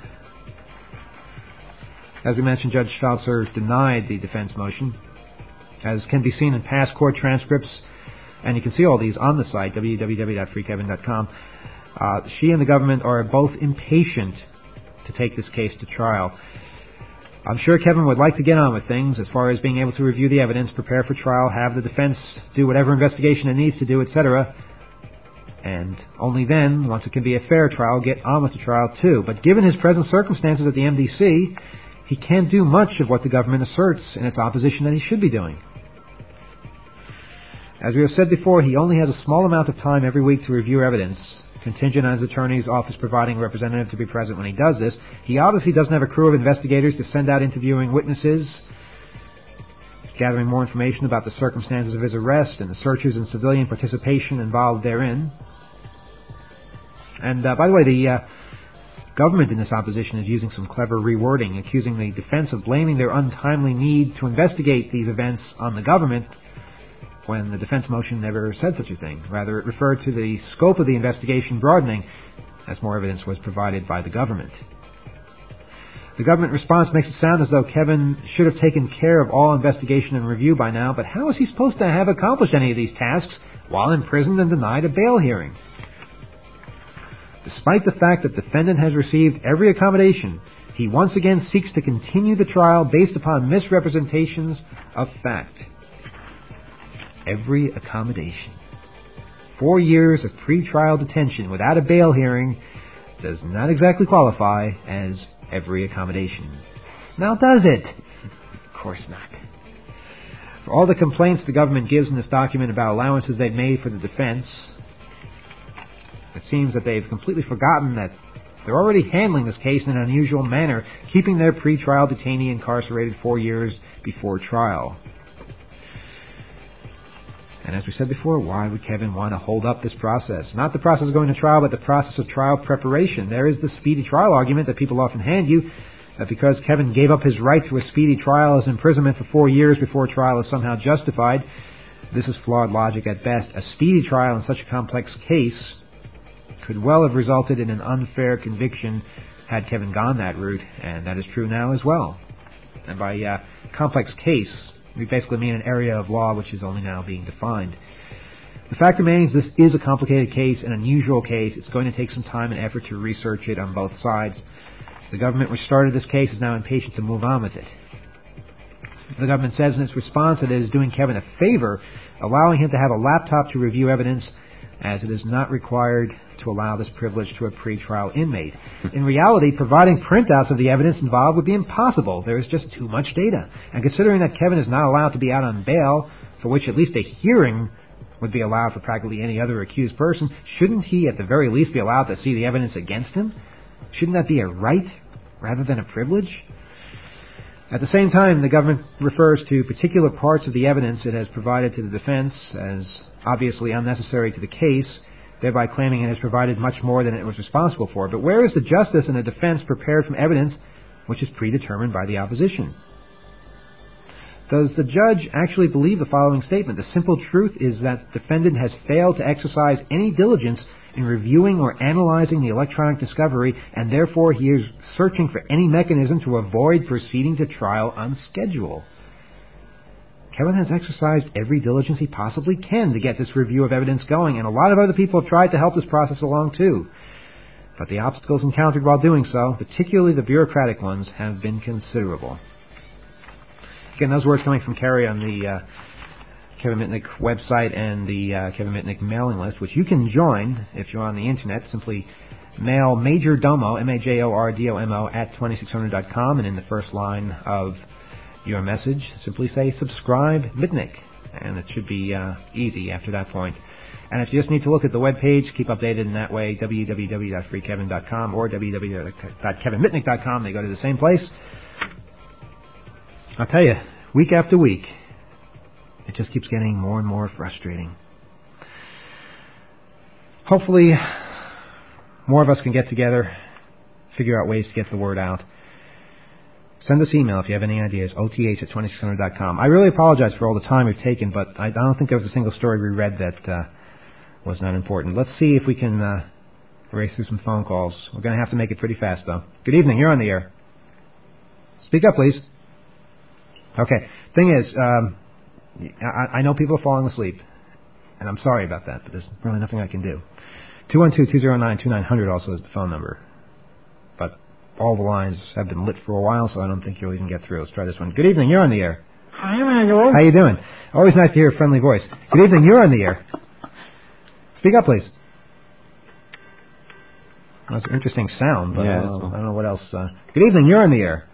as we mentioned, Judge Schweitzer denied the defense motion, as can be seen in past court transcripts, and you can see all these on the site, www.freekevin.com. She and the government are both impatient to take this case to trial. I'm sure Kevin would like to get on with things as far as being able to review the evidence, prepare for trial, have the defense do whatever investigation it needs to do, etc. And only then, once it can be a fair trial, get on with the trial too. But given his present circumstances at the MDC, he can't do much of what the government asserts in its opposition that he should be doing. As we have said before, he only has a small amount of time every week to review evidence, contingent on his attorney's office providing a representative to be present when he does this. He obviously doesn't have a crew of investigators to send out interviewing witnesses, gathering more information about the circumstances of his arrest and the searches and civilian participation involved therein. And by the way, the government in this opposition is using some clever rewording, accusing the defense of blaming their untimely need to investigate these events on the government, when the defense motion never said such a thing. Rather, it referred to the scope of the investigation broadening as more evidence was provided by the government. The government response makes it sound as though Kevin should have taken care of all investigation and review by now, but how is he supposed to have accomplished any of these tasks while imprisoned and denied a bail hearing? Despite the fact that the defendant has received every accommodation, he once again seeks to continue the trial based upon misrepresentations of fact. Every accommodation. 4 years of pre-trial detention without a bail hearing does not exactly qualify as every accommodation. Now does it? Of course not. For all the complaints the government gives in this document about allowances they've made for the defense, it seems that they've completely forgotten that they're already handling this case in an unusual manner, keeping their pre-trial detainee incarcerated 4 years before trial. And as we said before, why would Kevin want to hold up this process? Not the process of going to trial, but the process of trial preparation. There is the speedy trial argument that people often hand you, that because Kevin gave up his right to a speedy trial as imprisonment for 4 years before trial is somehow justified. This is flawed logic at best. A speedy trial in such a complex case could well have resulted in an unfair conviction had Kevin gone that route, and that is true now as well. And by complex case, we basically mean an area of law which is only now being defined. The fact remains this is a complicated case, an unusual case. It's going to take some time and effort to research it on both sides. The government which started this case is now impatient to move on with it. The government says in its response that it is doing Kevin a favor, allowing him to have a laptop to review evidence, as it is not required to allow this privilege to a pretrial inmate. In reality, providing printouts of the evidence involved would be impossible. There is just too much data. And considering that Kevin is not allowed to be out on bail, for which at least a hearing would be allowed for practically any other accused person, shouldn't he at the very least be allowed to see the evidence against him? Shouldn't that be a right rather than a privilege? At the same time, the government refers to particular parts of the evidence it has provided to the defense as obviously unnecessary to the case, thereby claiming it has provided much more than it was responsible for. But where is the justice in a defense prepared from evidence which is predetermined by the opposition? Does the judge actually believe the following statement? The simple truth is that the defendant has failed to exercise any diligence in reviewing or analyzing the electronic discovery, and therefore he is searching for any mechanism to avoid proceeding to trial on schedule. Kevin has exercised every diligence he possibly can to get this review of evidence going, and a lot of other people have tried to help this process along too. But the obstacles encountered while doing so, particularly the bureaucratic ones, have been considerable. Again, those words coming from Kerry on the Kevin Mitnick website and the Kevin Mitnick mailing list, which you can join if you're on the internet. Simply mail Majordomo, M-A-J-O-R-D-O-M-O, at 2600.com, and in the first line of your message, simply say, subscribe Mitnick, and it should be easy after that point. And if you just need to look at the webpage, keep updated in that way, www.freekevin.com or www.kevinmitnick.com. They go to the same place. I'll tell you, week after week, it just keeps getting more and more frustrating. Hopefully, more of us can get together, figure out ways to get the word out. Send us email if you have any ideas, oth@2600.com. I really apologize for all the time we've taken, but I don't think there was a single story we read that was not important. Let's see if we can race through some phone calls. We're going to have to make it pretty fast, though. Good evening. You're on the air. Speak up, please. Okay. Thing is, I know people are falling asleep, and I'm sorry about that, but there's really nothing I can do. 212-209-2900 also is the phone number. But all the lines have been lit for a while, so I don't think you'll even get through. Let's try this one. Good evening. You're on the air. Hi, Emmanuel. How you doing? Always nice to hear a friendly voice. Good evening. You're on the air. Speak up, please. That's an interesting sound, but I don't know what else. Good evening. You're on the air.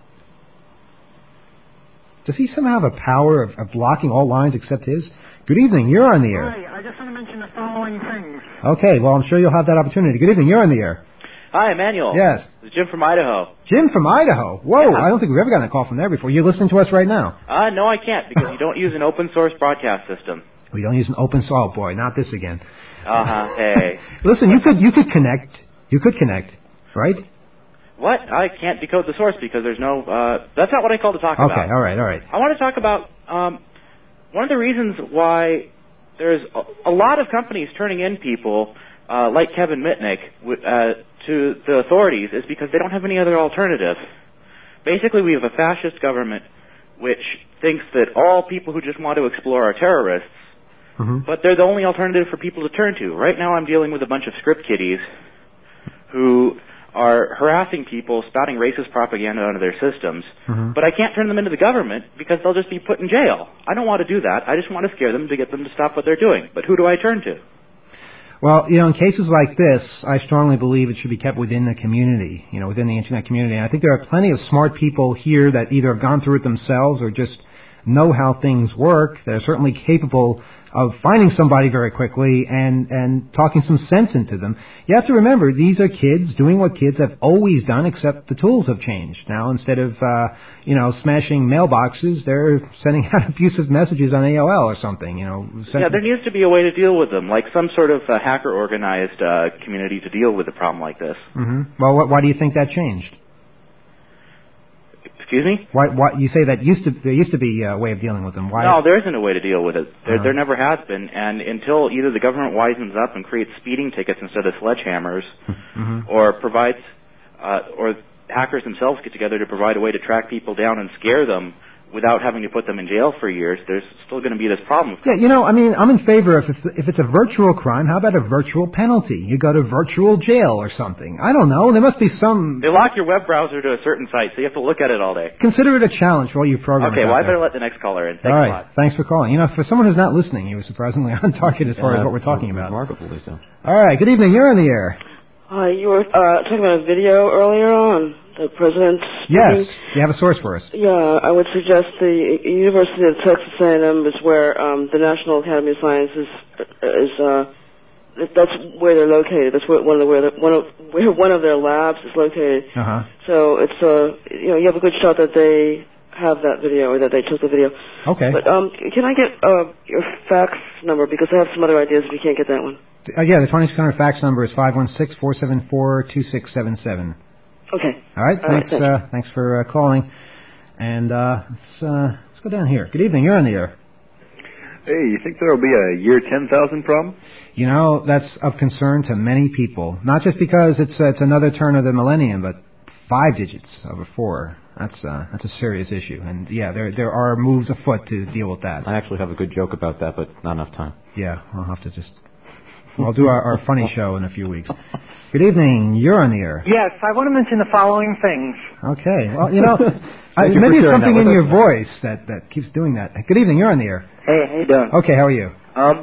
Does he somehow have a power of blocking all lines except his? Good evening. You're on the air. Hi. I just want to mention the following things. Okay. Well, I'm sure you'll have that opportunity. Good evening. You're on the air. Hi, Emmanuel. Yes. It's Jim from Idaho. Jim from Idaho. Whoa. Yeah. I don't think we've ever gotten a call from there before. You're listening to us right now. No, I can't because you don't use an open source broadcast system. We don't use an open source. Oh, boy. Not this again. Hey. Listen, you could connect. You could connect, right? What? I can't decode the source because there's no... that's not what I called to talk about. Okay, all right. I want to talk about one of the reasons why there's a lot of companies turning in people like Kevin Mitnick to the authorities is because they don't have any other alternative. Basically, we have a fascist government which thinks that all people who just want to explore are terrorists, but they're the only alternative for people to turn to. Right now I'm dealing with a bunch of script kiddies who are harassing people, spouting racist propaganda onto their systems, but I can't turn them into the government because they'll just be put in jail. I don't want to do that. I just want to scare them to get them to stop what they're doing. But who do I turn to? Well, in cases like this, I strongly believe it should be kept within the community, within the Internet community. And I think there are plenty of smart people here that either have gone through it themselves or just know how things work. They're certainly capable of finding somebody very quickly and talking some sense into them. You have to remember, these are kids doing what kids have always done, except the tools have changed. Now, instead of, smashing mailboxes, they're sending out abusive messages on AOL or something, Yeah, there needs to be a way to deal with them, like some sort of hacker-organized community to deal with a problem like this. Well, why do you think that changed? Excuse me? Why you say that there used to be a way of dealing with them? Why? No, there isn't a way to deal with it. There never has been. And until either the government wisens up and creates speeding tickets instead of sledgehammers, or provides, or hackers themselves get together to provide a way to track people down and scare them without having to put them in jail for years, there's still going to be this problem. Yeah, I'm in favor if it's a virtual crime, how about a virtual penalty? You go to virtual jail or something. I don't know. There must be some... They lock your web browser to a certain site, so you have to look at it all day. Consider it a challenge for all you programmers. Okay, well, I better let the next caller in. Thanks all right, a lot. Thanks for calling. For someone who's not listening, you were surprisingly on target as far as what we're talking about. Remarkably so. All right, good evening. You're on the air. Hi, you were talking about a video earlier on the president's Yes, you have a source for us. Yeah, I would suggest the University of Texas A&M is where the National Academy of Sciences is. That's where they're located. That's where one of their labs is located. Uh-huh. So it's you have a good shot that they have that video or that they took the video. Okay. But can I get your fax number, because I have some other ideas if you can't get that one. Yeah, the 2600 fax number is 516-474-2677. Okay. All right. Thanks for calling. And let's go down here. Good evening. You're on the air. Hey, you think there will be a year 10,000 problem? That's of concern to many people. Not just because it's another turn of the millennium, but 5 digits over 4. That's a serious issue. And yeah, there are moves afoot to deal with that. I actually have a good joke about that, but not enough time. Yeah, I'll do our funny show in a few weeks. Good evening. You're on the air. Yes, I want to mention the following things. Okay. Well, maybe it's something in your voice that keeps doing that. Good evening. You're on the air. Hey, how you doing? Okay, how are you?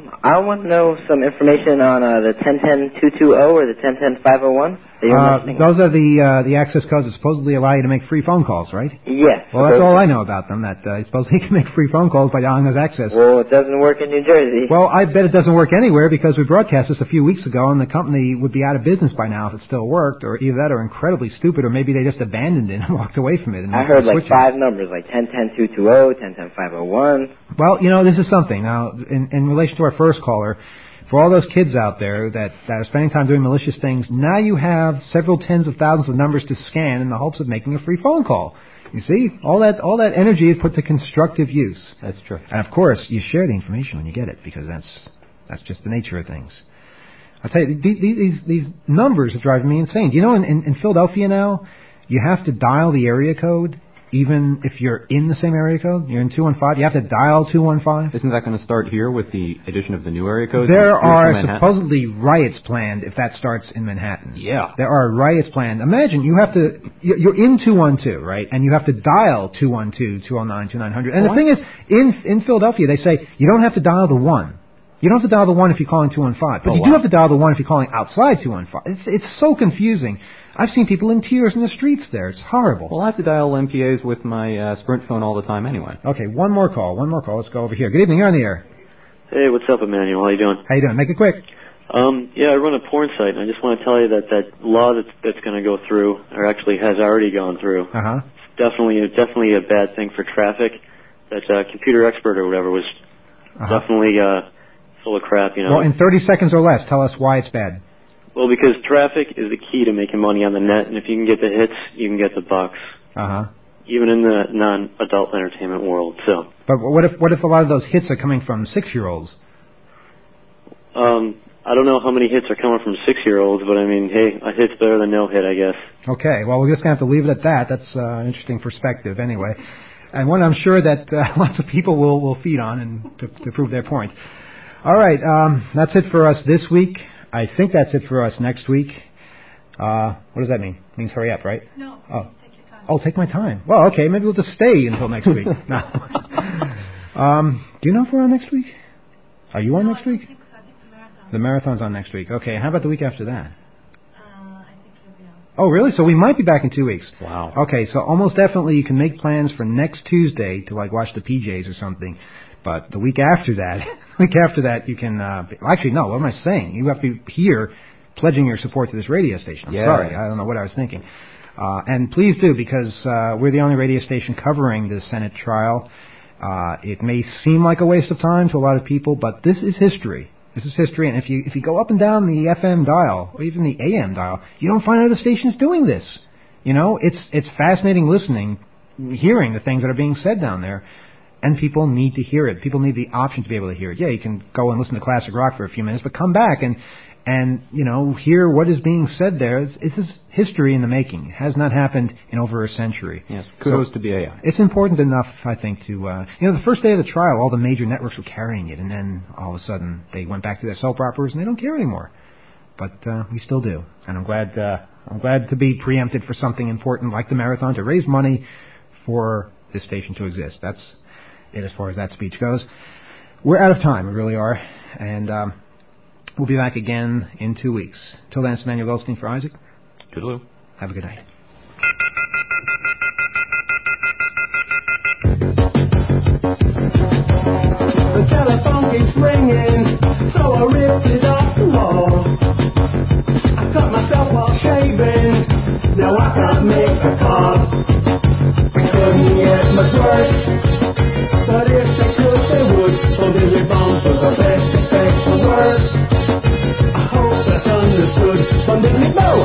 I want to know some information on the 1010-220 or the 1010-501. Those are the access codes that supposedly allow you to make free phone calls, right? Yes. Well, that's all I know about them, that supposedly you can make free phone calls by dialing those access. Well, it doesn't work in New Jersey. Well, I bet it doesn't work anywhere, because we broadcast this a few weeks ago, and the company would be out of business by now if it still worked, or either that or incredibly stupid, or maybe they just abandoned it and walked away from it. And I heard like 5 numbers, like 1010-220, 1010-501. Well, this is something. Now, in relation to our first caller, for all those kids out there that are spending time doing malicious things, now you have several tens of thousands of numbers to scan in the hopes of making a free phone call. You see, all that energy is put to constructive use. That's true. And of course, you share the information when you get it, because that's just the nature of things. I'll tell you, these numbers are driving me insane. In Philadelphia now, you have to dial the area code. Even if you're in the same area code, you're in 215, you have to dial 215. Isn't that going to start here with the addition of the new area codes? There are supposedly riots planned if that starts in Manhattan. Yeah. There are riots planned. Imagine you're in 212, right? And you have to dial 212, 209, 2900. And the thing is, in Philadelphia, they say you don't have to dial the 1. You don't have to dial the 1 if you're calling 215. But you do have to dial the 1 if you're calling outside 215. It's so confusing. I've seen people in tears in the streets there. It's horrible. Well, I have to dial MPAs with my Sprint phone all the time anyway. Okay, one more call. Let's go over here. Good evening. You're on the air. Hey, what's up, Emmanuel? How you doing? How you doing? Make it quick. Yeah, I run a porn site, and I just want to tell you that law that's going to go through, or actually has already gone through, it's definitely a bad thing for traffic. That computer expert or whatever was definitely full of crap, Well, in 30 seconds or less, tell us why it's bad. Well, because traffic is the key to making money on the net, and if you can get the hits, you can get the bucks. Even in the non-adult entertainment world. So. But what if a lot of those hits are coming from 6-year-olds? I don't know how many hits are coming from 6-year-olds, but I mean, hey, a hit's better than no hit, I guess. Okay, well, we're just going to have to leave it at that. That's an interesting perspective, anyway, and one I'm sure that lots of people will feed on and to prove their point. All right, that's it for us this week. I think that's it for us next week. What does that mean? It means hurry up, right? No. Take your time. Oh, take my time. Well, okay, maybe we'll just stay until next week. No. Do you know if we're on next week? Are you on next week? I think the marathon. The marathon's on next week. Okay, how about the week after that? I think we'll be on. Oh, really? So we might be back in 2 weeks. Wow. Okay, so almost definitely you can make plans for next Tuesday to watch the PJs or something. But the week after that, you can... actually, no, what am I saying? You have to be here pledging your support to this radio station. I'm sorry, I don't know what I was thinking. And please do, because we're the only radio station covering the Senate trial. It may seem like a waste of time to a lot of people, but this is history. This is history, and if you go up and down the FM dial, or even the AM dial, you don't find other stations doing this. It's fascinating hearing the things that are being said down there. And people need to hear it. People need the option to be able to hear it. Yeah, you can go and listen to classic rock for a few minutes, but come back and And, hear what is being said there. It's history in the making. It has not happened in over a century. Yes, kudos to BAI. It's important enough, I think, to, the first day of the trial, all the major networks were carrying it, and then all of a sudden they went back to their soap operas and they don't care anymore. But we still do. And I'm glad to be preempted for something important like the marathon, to raise money for this station to exist. That's it as far as that speech goes. We're out of time, we really are. And we'll be back again in 2 weeks. Till then, it's Emmanuel Goldstein for Isaac. Toodaloo. Have a good night. The telephone keeps ringing, so I ripped it off the wall. I cut myself while shaving, now I can't make a call. Couldn't get much worse, but if they could, they would. So they live on to the best effect for worse. I hope that's understood. From Diddly Bow.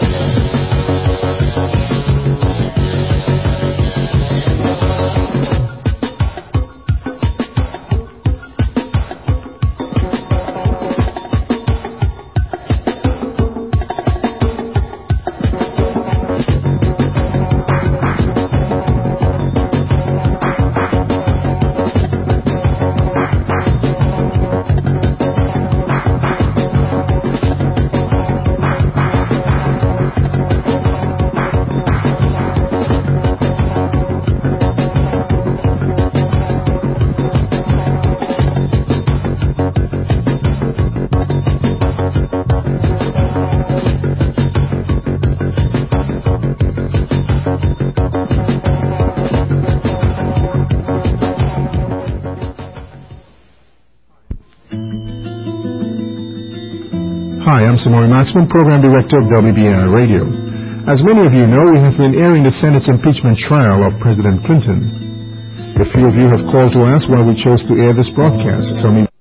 Hi, I'm Samori Maxman, Program Director of WBAI Radio. As many of you know, we have been airing the Senate's impeachment trial of President Clinton. A few of you have called to ask why we chose to air this broadcast.